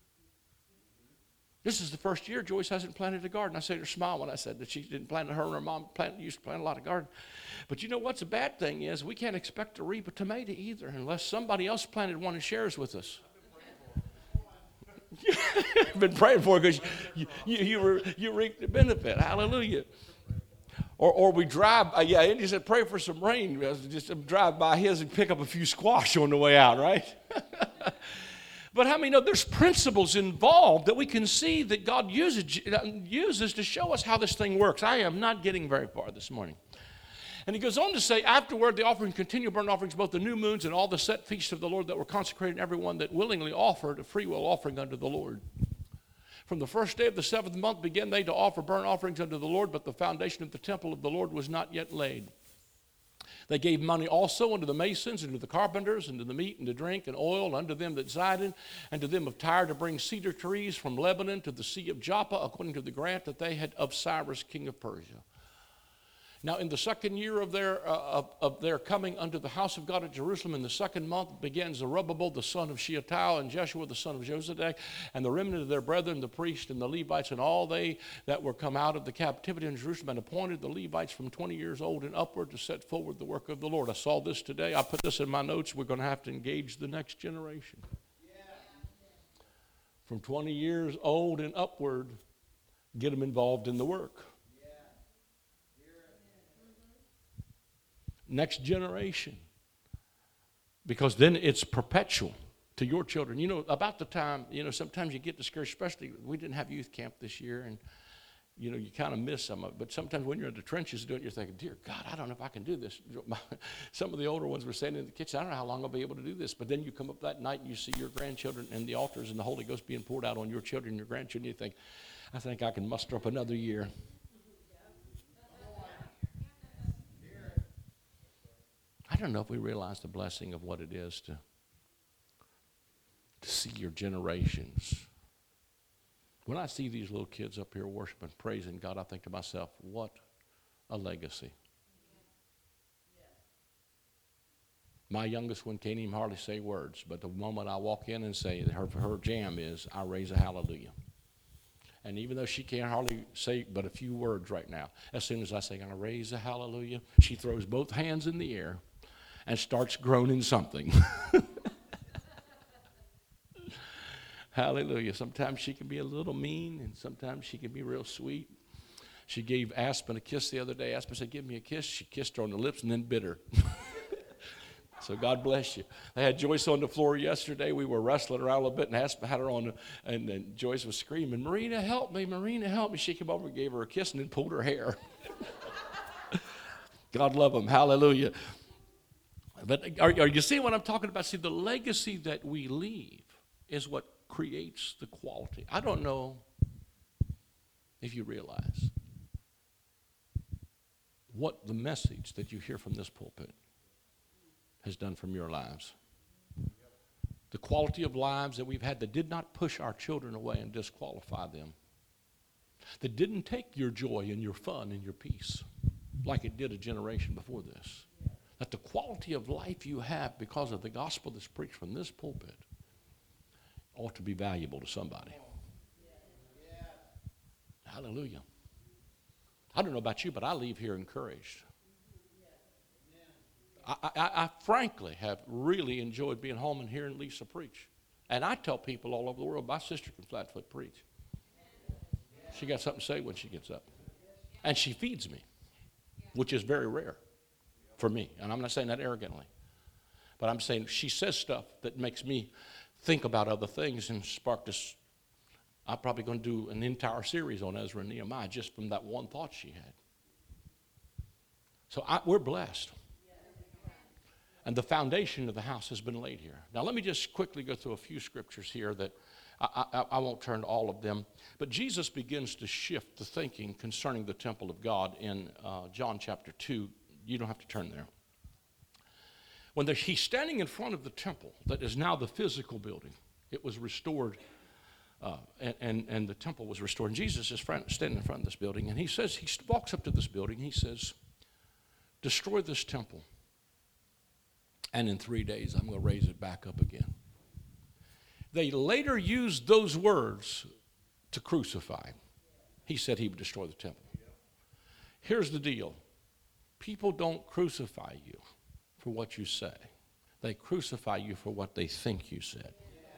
This is the first year Joyce hasn't planted a garden. I said her smile when I said that she didn't plant it. Her and her mom planted, used to plant a lot of garden. But you know what's the bad thing is we can't expect to reap a tomato either unless somebody else planted one and shares with us. I've been praying for it because you, you, you, re, you reap the benefit. Hallelujah. Or or we drive, uh, yeah, Andy said pray for some rain. Just drive by his and pick up a few squash on the way out, right? But how many know there's principles involved that we can see that God uses, uses to show us how this thing works. I am not getting very far this morning. And he goes on to say, afterward, the offering continued burnt offerings, both the new moons and all the set feasts of the Lord that were consecrated, and everyone that willingly offered a freewill offering unto the Lord. From the first day of the seventh month began they to offer burnt offerings unto the Lord, but the foundation of the temple of the Lord was not yet laid. They gave money also unto the masons, and to the carpenters, and to the meat, and to drink, and oil, unto them that Zidon, and to them of Tyre, to bring cedar trees from Lebanon to the sea of Joppa, according to the grant that they had of Cyrus, king of Persia. Now, in the second year of their, uh, of, of their coming unto the house of God at Jerusalem, in the second month began Zerubbabel, the son of Shealtiel, and Jeshua, the son of Jozadak, and the remnant of their brethren, the priests and the Levites, and all they that were come out of the captivity in Jerusalem, and appointed the Levites from twenty years old and upward to set forward the work of the Lord. I saw this today. I put this in my notes. We're going to have to engage the next generation. Yeah. From twenty years old and upward, get them involved in the work. Next generation, because then it's perpetual to your children. You know, about the time, you know, sometimes you get discouraged, especially we didn't have youth camp this year, and, you know, you kind of miss some of it. But sometimes when you're in the trenches doing it, you're thinking, dear God, I don't know if I can do this. Some of the older ones were saying in the kitchen, I don't know how long I'll be able to do this. But then you come up that night and you see your grandchildren and the altars and the Holy Ghost being poured out on your children and your grandchildren. You think, I think I can muster up another year. I don't know if we realize the blessing of what it is to, to see your generations. When I see these little kids up here worshiping, praising God, I think to myself, what a legacy. My youngest one can't even hardly say words, but the moment I walk in and say her, her jam is, I raise a hallelujah. And even though she can't hardly say but a few words right now, as soon as I say, I raise a hallelujah, she throws both hands in the air and starts groaning something. Hallelujah. Sometimes she can be a little mean, and sometimes she can be real sweet. She gave Aspen a kiss the other day. Aspen said, give me a kiss. She kissed her on the lips and then bit her. So God bless you. I had Joyce on the floor yesterday. We were wrestling around a little bit, and Aspen had her on, the, and then Joyce was screaming, Marina, help me, Marina, help me. She came over and gave her a kiss and then pulled her hair. God love them. Hallelujah. But are, are you seeing what I'm talking about? See, the legacy that we leave is what creates the quality. I don't know if you realize what the message that you hear from this pulpit has done from your lives. The quality of lives that we've had that did not push our children away and disqualify them. That didn't take your joy and your fun and your peace like it did a generation before this. That the quality of life you have because of the gospel that's preached from this pulpit ought to be valuable to somebody. Hallelujah. I don't know about you, but I leave here encouraged. I, I, I frankly have really enjoyed being home and hearing Lisa preach. And I tell people all over the world, my sister can flat-foot preach. She got something to say when she gets up. And she feeds me, which is very rare for me. And I'm not saying that arrogantly. But I'm saying she says stuff that makes me think about other things and spark this. I'm probably going to do an entire series on Ezra and Nehemiah just from that one thought she had. So I, we're blessed. And the foundation of the house has been laid here. Now let me just quickly go through a few scriptures here that I, I, I won't turn to all of them. But Jesus begins to shift the thinking concerning the temple of God in uh, John chapter two. You don't have to turn there. When he's standing in front of the temple that is now the physical building, it was restored, uh, and, and, and the temple was restored. And Jesus is front, standing in front of this building, and he says, he walks up to this building, he says, destroy this temple, and in three days I'm going to raise it back up again. They later used those words to crucify him. He said he would destroy the temple. Here's the deal. People don't crucify you for what you say. They crucify you for what they think you said.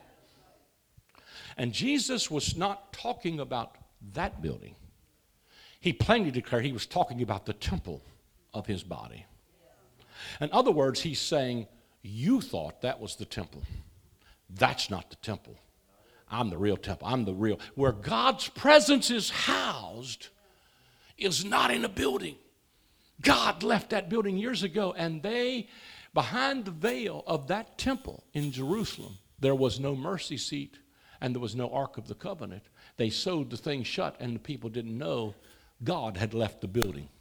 And Jesus was not talking about that building. He plainly declared he was talking about the temple of his body. In other words, he's saying, you thought that was the temple. That's not the temple. I'm the real temple. I'm the real. Where God's presence is housed is not in a building. God left that building years ago, and they, behind the veil of that temple in Jerusalem, there was no mercy seat and there was no Ark of the Covenant. They sewed the thing shut, and the people didn't know God had left the building.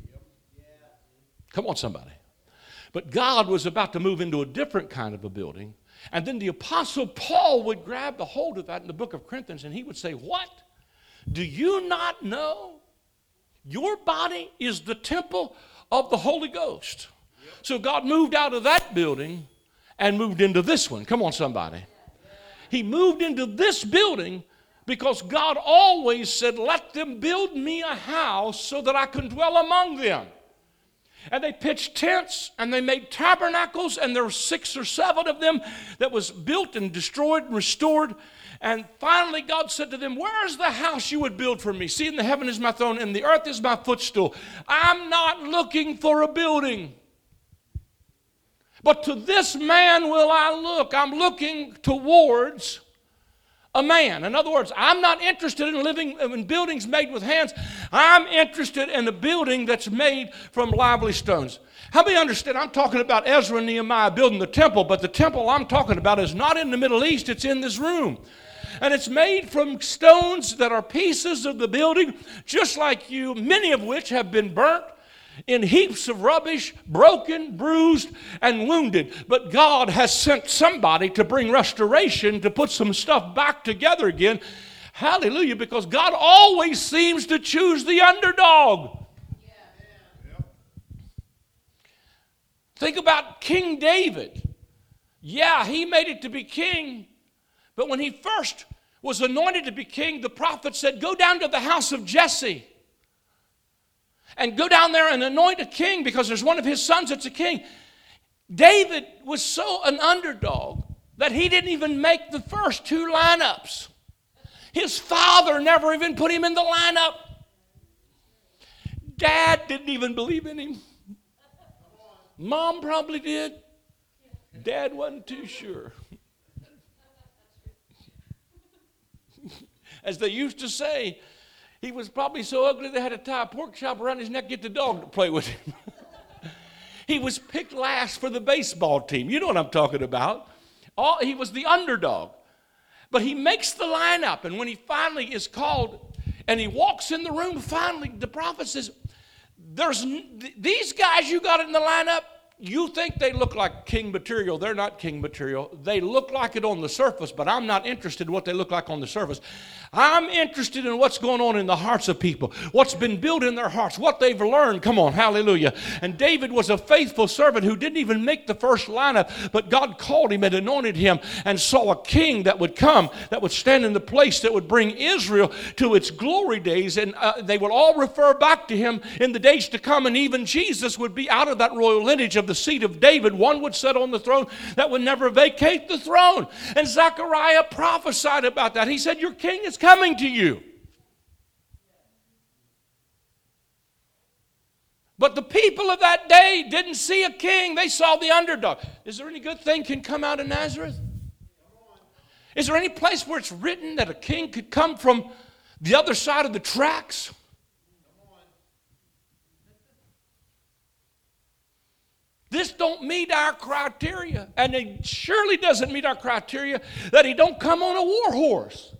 Come on, somebody. But God was about to move into a different kind of a building, and then the Apostle Paul would grab the hold of that in the book of Corinthians, and he would say, what? Do you not know? Your body is the temple of the Holy Ghost. Yep. So God moved out of that building and moved into this one. Come on, somebody. He moved into this building because God always said, let them build me a house so that I can dwell among them. And they pitched tents and they made tabernacles, and there were six or seven of them that was built and destroyed and restored. And finally God said to them, where's the house you would build for me? See, in the heaven is my throne and the earth is my footstool. I'm not looking for a building, but to this man will I look. I'm looking towards a man. In other words, I'm not interested in living in buildings made with hands. I'm interested in a building that's made from lively stones. How many understand? I'm talking about Ezra and Nehemiah building the temple, but the temple I'm talking about is not in the Middle East. It's in this room. And it's made from stones that are pieces of the building, just like you, many of which have been burnt in heaps of rubbish, broken, bruised, and wounded. But God has sent somebody to bring restoration, to put some stuff back together again. Hallelujah, because God always seems to choose the underdog. Think about King David. Yeah, he made it to be king, but when he first was anointed to be king, the prophet said, go down to the house of Jesse and go down there and anoint a king because there's one of his sons that's a king. David was so an underdog that he didn't even make the first two lineups. His father never even put him in the lineup. Dad didn't even believe in him. Mom probably did. Dad wasn't too sure. As they used to say, he was probably so ugly they had to tie a pork chop around his neck, get the dog to play with him. He was picked last for the baseball team. You know what I'm talking about. All, he was the underdog. But he makes the lineup, and when he finally is called and he walks in the room, finally the prophet says, There's these guys you got in the lineup, you think they look like king material. They're not king material. They look like it on the surface, but I'm not interested in what they look like on the surface. I'm interested in what's going on in the hearts of people, what's been built in their hearts, what they've learned. Come on, hallelujah. And David was a faithful servant who didn't even make the first lineup, but God called him and anointed him and saw a king that would come, that would stand in the place that would bring Israel to its glory days. And uh, they would all refer back to him in the days to come. And even Jesus would be out of that royal lineage of the seed of David. One would sit on the throne that would never vacate the throne. And Zechariah prophesied about that. He said, your king is coming to you. But the people of that day didn't see a king. They saw the underdog. Is there any good thing can come out of Nazareth? Is there any place where it's written that a king could come from the other side of the tracks? This don't meet our criteria, and it surely doesn't meet our criteria that he don't come on a war horse.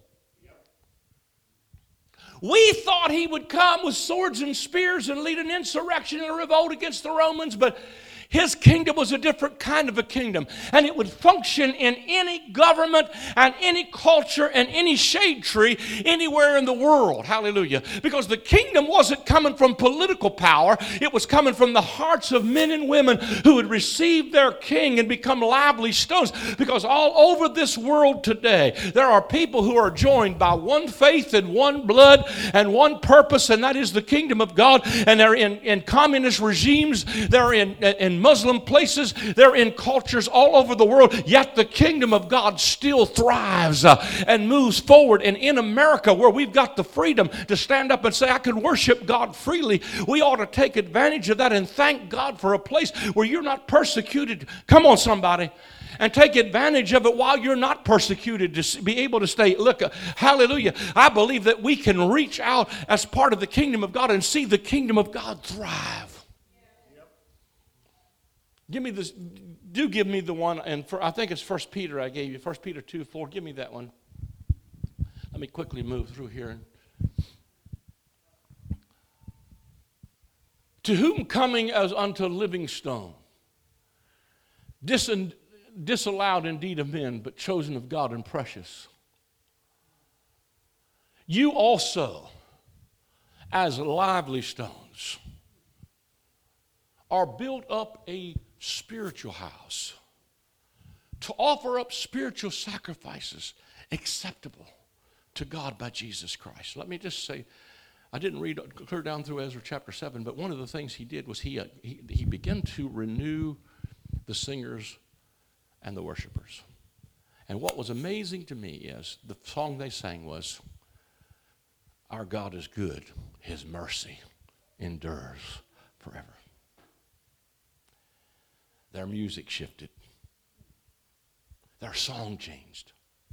We thought he would come with swords and spears and lead an insurrection and a revolt against the Romans, but his kingdom was a different kind of a kingdom, and it would function in any government and any culture and any shade tree anywhere in the world. Hallelujah. Because the kingdom wasn't coming from political power. It was coming from the hearts of men and women who would receive their king and become lively stones. Because all over this world today, there are people who are joined by one faith and one blood and one purpose, and that is the kingdom of God. And they're in, in communist regimes. They're in, in Muslim places, they're in cultures all over the world, yet the kingdom of God still thrives uh, and moves forward. And in America, where we've got the freedom to stand up and say, I can worship God freely, we ought to take advantage of that and thank God for a place where you're not persecuted. Come on, somebody. And take advantage of it while you're not persecuted, to be able to stay. Look, uh, hallelujah. I believe that we can reach out as part of the kingdom of God and see the kingdom of God thrive. Give me this, do give me the one, and for, I think it's First Peter I gave you, First Peter two four. Give me that one. Let me quickly move through here. To whom coming as unto living stone, dis- disallowed indeed of men, but chosen of God and precious. You also, as lively stones, are built up a spiritual house to offer up spiritual sacrifices acceptable to God by Jesus Christ. Let me just say, I didn't read clear down through Ezra chapter seven, but one of the things he did was he, uh, he, he began to renew the singers and the worshipers. And what was amazing to me is the song they sang was, our God is good, his mercy endures forever. Their music shifted. Their song changed.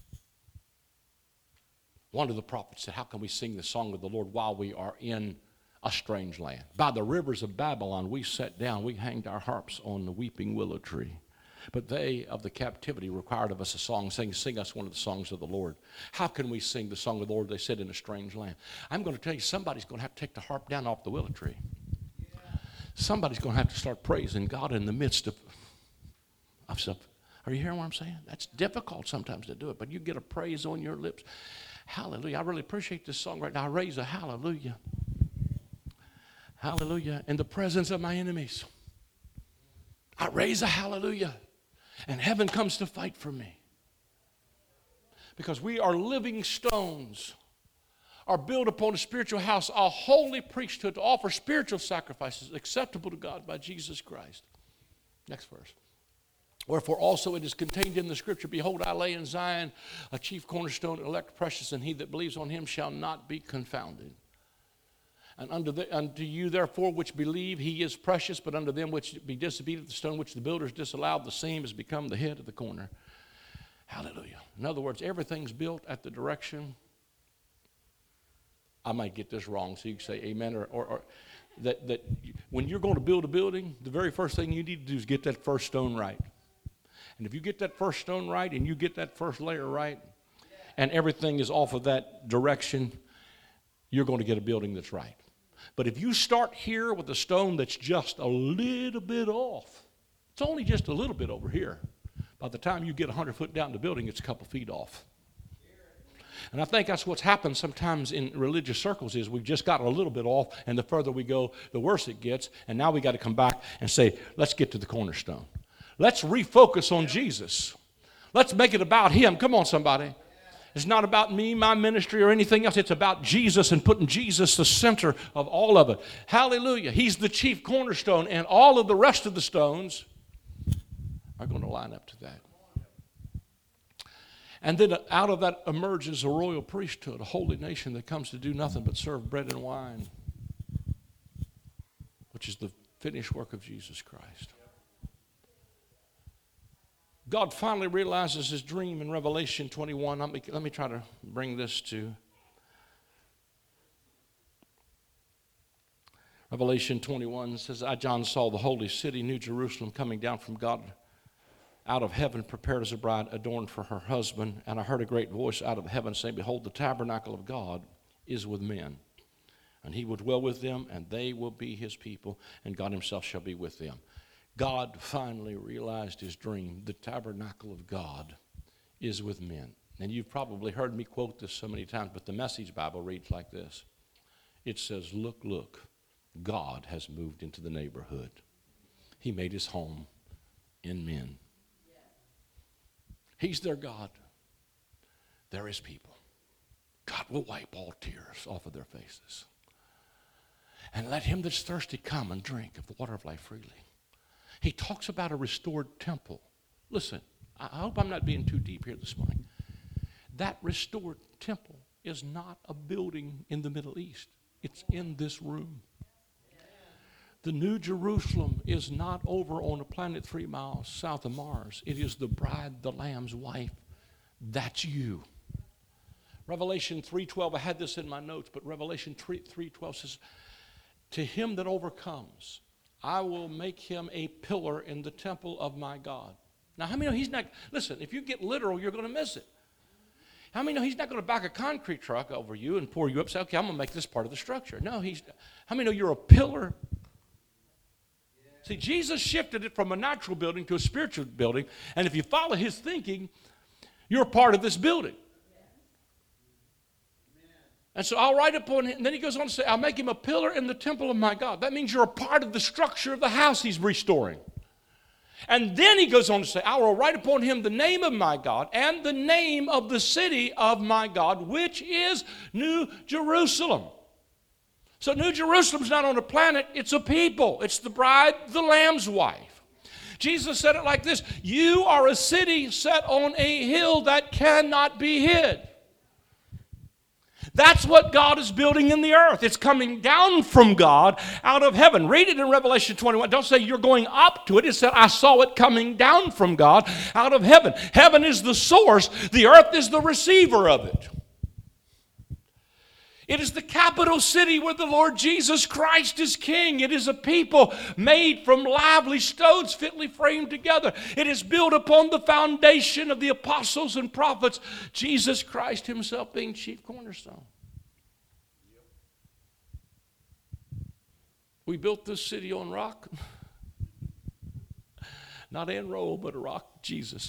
One of the prophets said, how can we sing the song of the Lord while we are in a strange land? By the rivers of Babylon we sat down, we hanged our harps on the weeping willow tree. But they of the captivity required of us a song, saying, sing us one of the songs of the Lord. How can we sing the song of the Lord, they said, in a strange land? I'm going to tell you, somebody's going to have to take the harp down off the willow tree. Somebody's going to have to start praising God in the midst of, of stuff. Are you hearing what I'm saying? That's difficult sometimes to do it, but you get a praise on your lips. Hallelujah. I really appreciate this song right now. I raise a hallelujah. Hallelujah. In the presence of my enemies. I raise a hallelujah, and heaven comes to fight for me. Because we are living stones, are built upon a spiritual house, a holy priesthood to offer spiritual sacrifices acceptable to God by Jesus Christ. Next verse. Wherefore also it is contained in the scripture, behold, I lay in Zion a chief cornerstone, elect, precious, and he that believes on him shall not be confounded. And unto, the, unto you, therefore, which believe, he is precious, but unto them which be disobedient, the stone which the builders disallowed, the same has become the head of the corner. Hallelujah. In other words, everything's built at the direction. I might get this wrong, so you can say amen. Or, or, or that, that when you're going to build a building, the very first thing you need to do is get that first stone right. And if you get that first stone right and you get that first layer right, and everything is off of that direction, you're going to get a building that's right. But if you start here with a stone that's just a little bit off, it's only just a little bit over here. By the time you get one hundred foot down the building, it's a couple feet off. And I think that's what's happened sometimes in religious circles is we've just got a little bit off, and the further we go, the worse it gets. And now we got to come back and say, let's get to the cornerstone. Let's refocus on Jesus. Let's make it about him. Come on, somebody. It's not about me, my ministry, or anything else. It's about Jesus and putting Jesus the center of all of it. Hallelujah. He's the chief cornerstone, and all of the rest of the stones are going to line up to that. And then out of that emerges a royal priesthood, a holy nation that comes to do nothing but serve bread and wine, which is the finished work of Jesus Christ. God finally realizes his dream in Revelation twenty-one. Let me, let me try to bring this to Revelation twenty-one. It says, I, John, saw the holy city, New Jerusalem, coming down from God out of heaven, prepared as a bride adorned for her husband. And I heard a great voice out of heaven saying, behold, the tabernacle of God is with men. And he will dwell with them, and they will be his people, and God himself shall be with them. God finally realized his dream. The tabernacle of God is with men. And you've probably heard me quote this so many times, but the Message Bible reads like this. It says, look, look, God has moved into the neighborhood. He made his home in men. He's their God. They're his people. God will wipe all tears off of their faces. And let him that's thirsty come and drink of the water of life freely. He talks about a restored temple. Listen, I hope I'm not being too deep here this morning. That restored temple is not a building in the Middle East. It's in this room. The New Jerusalem is not over on a planet three miles south of Mars. It is the bride, the Lamb's wife. That's you. Revelation three twelve, I had this in my notes, but Revelation three twelve says, to him that overcomes, I will make him a pillar in the temple of my God. Now, how many know he's not, listen, if you get literal, you're going to miss it. How many know he's not going to back a concrete truck over you and pour you up and say, okay, I'm going to make this part of the structure. No, he's, how many know you're a pillar? See, Jesus shifted it from a natural building to a spiritual building, and if you follow his thinking, you're a part of this building. And so I'll write upon him, and then he goes on to say, I'll make him a pillar in the temple of my God. That means you're a part of the structure of the house he's restoring. And then he goes on to say, I will write upon him the name of my God and the name of the city of my God, which is New Jerusalem. So New Jerusalem's not on a planet, it's a people. It's the bride, the Lamb's wife. Jesus said it like this, you are a city set on a hill that cannot be hid. That's what God is building in the earth. It's coming down from God out of heaven. Read it in Revelation twenty-one. Don't say you're going up to it. It said, I saw it coming down from God out of heaven. Heaven is the source. The earth is the receiver of it. It is the capital city where the Lord Jesus Christ is king. It is a people made from lively stones fitly framed together. It is built upon the foundation of the apostles and prophets, Jesus Christ himself being chief cornerstone. We built this city on rock. Not en roll, but a rock, Jesus.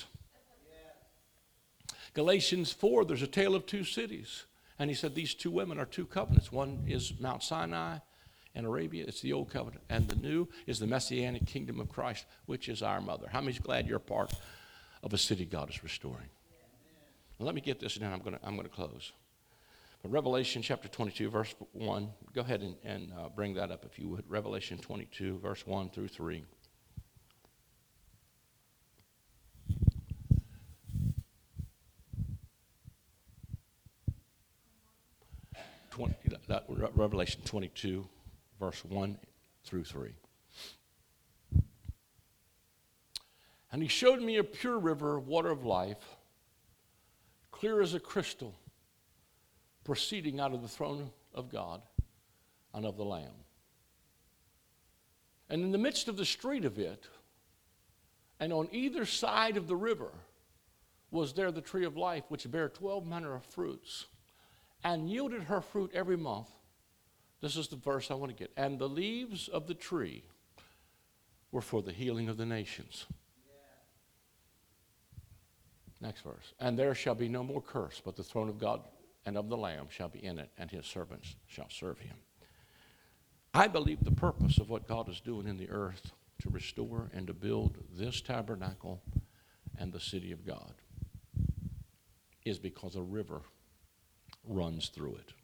Galatians four, there's a tale of two cities. And he said these two women are two covenants. One is Mount Sinai, and Arabia. It's the old covenant. And the new is the messianic kingdom of Christ, which is our mother. How many's glad you're a part of a city God is restoring? Now, let me get this, and then I'm going to I'm going to close. But Revelation chapter twenty-two, verse one. Go ahead and, and uh, bring that up if you would. Revelation twenty-two, verse one through three. twenty, that, Revelation twenty-two, verse one through three. And he showed me a pure river of water of life, clear as a crystal, proceeding out of the throne of God and of the Lamb. And in the midst of the street of it, and on either side of the river, was there the tree of life, which bare twelve manner of fruits, and yielded her fruit every month. This is the verse I want to get. And the leaves of the tree were for the healing of the nations. Yeah. Next verse. And there shall be no more curse, but the throne of God and of the Lamb shall be in it, and his servants shall serve him. I believe the purpose of what God is doing in the earth to restore and to build this tabernacle and the city of God is because a river runs through it.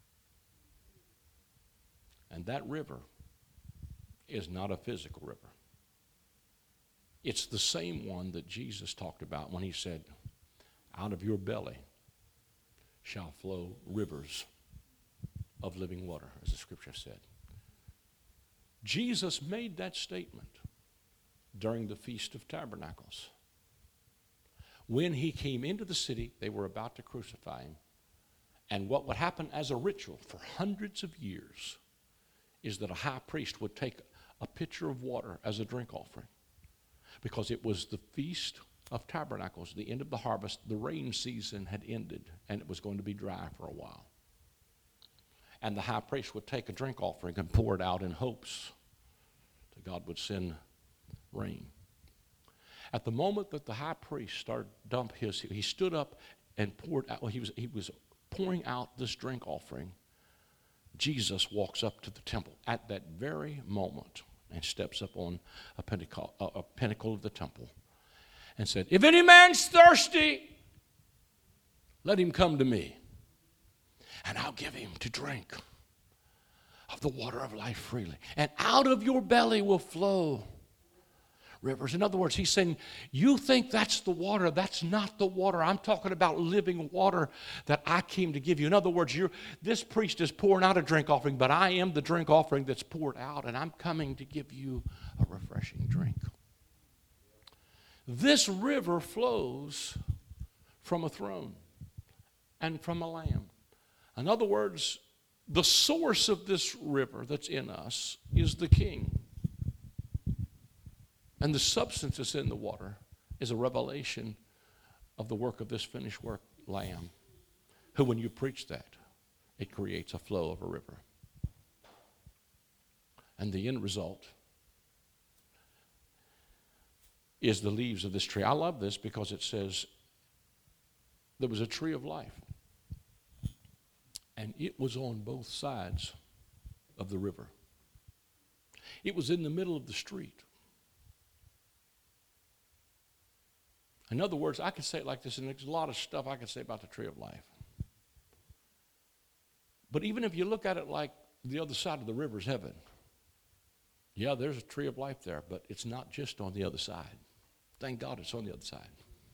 And that river is not a physical river. It's the same one that Jesus talked about when he said, out of your belly shall flow rivers of living water, as the scripture said. Jesus made that statement during the Feast of Tabernacles. When he came into the city, they were about to crucify him. And what would happen as a ritual for hundreds of years is that a high priest would take a pitcher of water as a drink offering, because it was the Feast of Tabernacles, the end of the harvest. The rain season had ended, and it was going to be dry for a while. And the high priest would take a drink offering and pour it out in hopes that God would send rain. At the moment that the high priest started dump his, he stood up and poured out. Well, he was he was pouring out this drink offering. Jesus walks up to the temple at that very moment and steps up on a pinnacle, a pinnacle of the temple and said, "If any man's thirsty, let him come to me, and I'll give him to drink of the water of life freely. And out of your belly will flow rivers." In other words, he's saying, you think that's the water. That's not the water. I'm talking about living water that I came to give you. In other words, you're, this priest is pouring out a drink offering, but I am the drink offering that's poured out, and I'm coming to give you a refreshing drink. This river flows from a throne and from a lamb. In other words, the source of this river that's in us is the King. And the substance that's in the water is a revelation of the work of this finished work Lamb, who, when you preach that, it creates a flow of a river. And the end result is the leaves of this tree. I love this because it says there was a tree of life, and it was on both sides of the river. It was in the middle of the street. In other words, I could say it like this, and there's a lot of stuff I could say about the tree of life. But even if you look at it like the other side of the river is heaven, yeah, there's a tree of life there, but it's not just on the other side. Thank God it's on the other side.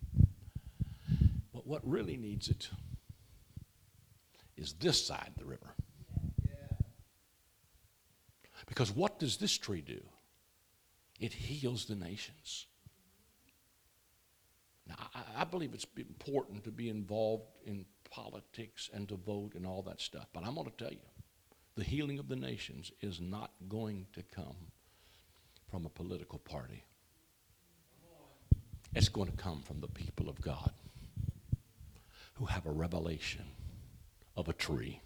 But what really needs it is this side of the river. Because what does this tree do? It heals the nations. Now, I, I believe it's important to be involved in politics and to vote and all that stuff. But I'm going to tell you, the healing of the nations is not going to come from a political party. It's going to come from the people of God who have a revelation of a tree.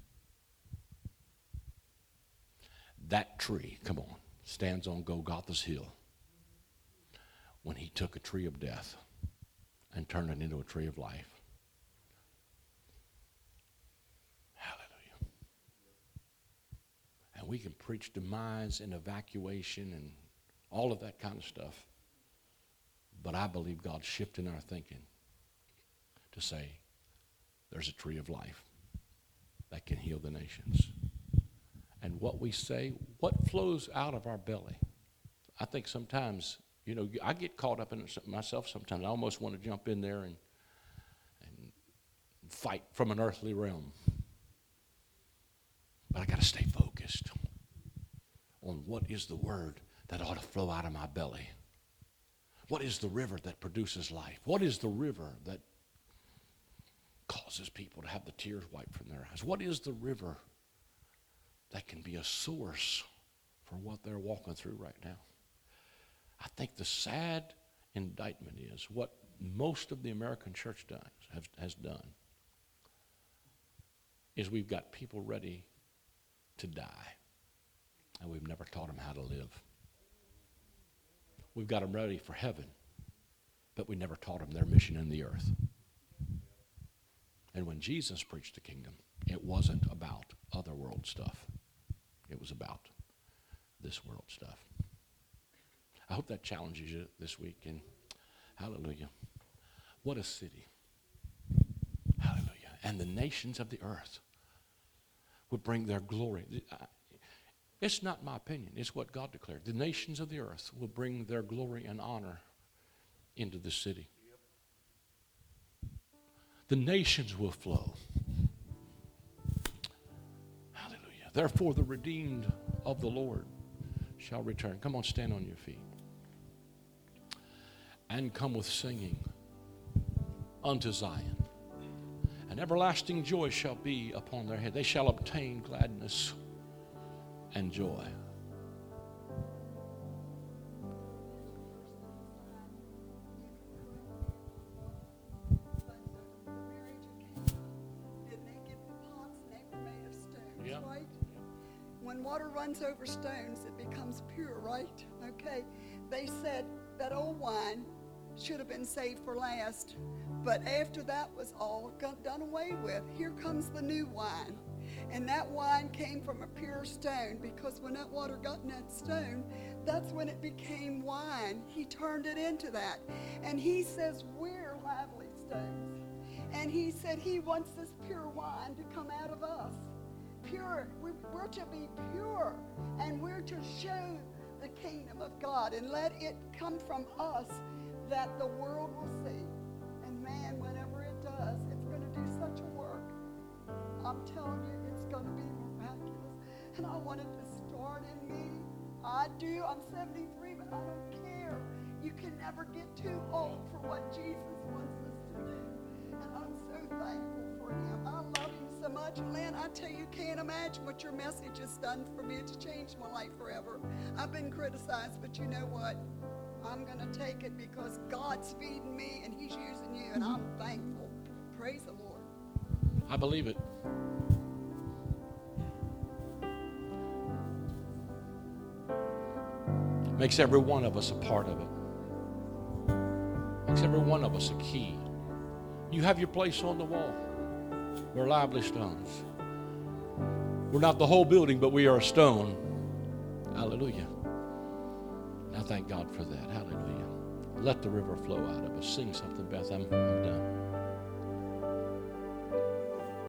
That tree, come on, stands on Golgotha's hill when he took a tree of death and turned it into a tree of life. Hallelujah. And we can preach demise and evacuation and all of that kind of stuff. But I believe God's shifting our thinking to say there's a tree of life that can heal the nations. And what we say, what flows out of our belly. I think sometimes, you know, I get caught up in it myself sometimes. I almost want to jump in there and, and fight from an earthly realm. But I got to stay focused on what is the word that ought to flow out of my belly. What is the river that produces life? What is the river that causes people to have the tears wiped from their eyes? What is the river that can be a source for what they're walking through right now? I think the sad indictment is what most of the American church does, has, has done is we've got people ready to die, and we've never taught them how to live. We've got them ready for heaven, but we never taught them their mission in the earth. And when Jesus preached the kingdom, it wasn't about other world stuff. It was about this world stuff. I hope that challenges you this week. And hallelujah. What a city. Hallelujah. And the nations of the earth would bring their glory. It's not my opinion. It's what God declared. The nations of the earth will bring their glory and honor into the city. The nations will flow. Hallelujah. Therefore, the redeemed of the Lord shall return. Come on, stand on your feet. And come with singing unto Zion. And everlasting joy shall be upon their head. They shall obtain gladness and joy. Yeah. Right? When water runs over stones, it becomes pure, right? Okay. They said that old wine should have been saved for last, but after that was all done away with, here comes the new wine. And that wine came from a pure stone, because when that water got in that stone, that's when it became wine. He turned it into that. And he says, we're lively stones. And he said he wants this pure wine to come out of us. Pure. We're to be pure. And we're to show the kingdom of God and let it come from us that the world will see. And man, whenever it does, it's going to do such a work. I'm telling you, it's going to be miraculous. And I want it to start in me. I do. I'm seventy-three, but I don't care. You can never get too old for what Jesus wants us to do. And I'm so thankful for him. I love him so much. Lynn, I tell you, you can't imagine what your message has done for me. It's changed my life forever. I've been criticized, but you know what? I'm going to take it because God's feeding me and he's using you, and I'm thankful. Praise the Lord. I believe it. Makes every one of us a part of it. Makes every one of us a key. You have your place on the wall. We're lively stones. We're not the whole building, but we are a stone. Hallelujah. I thank God for that. Hallelujah. Let the river flow out of us. Sing something, Beth. I'm, I'm done.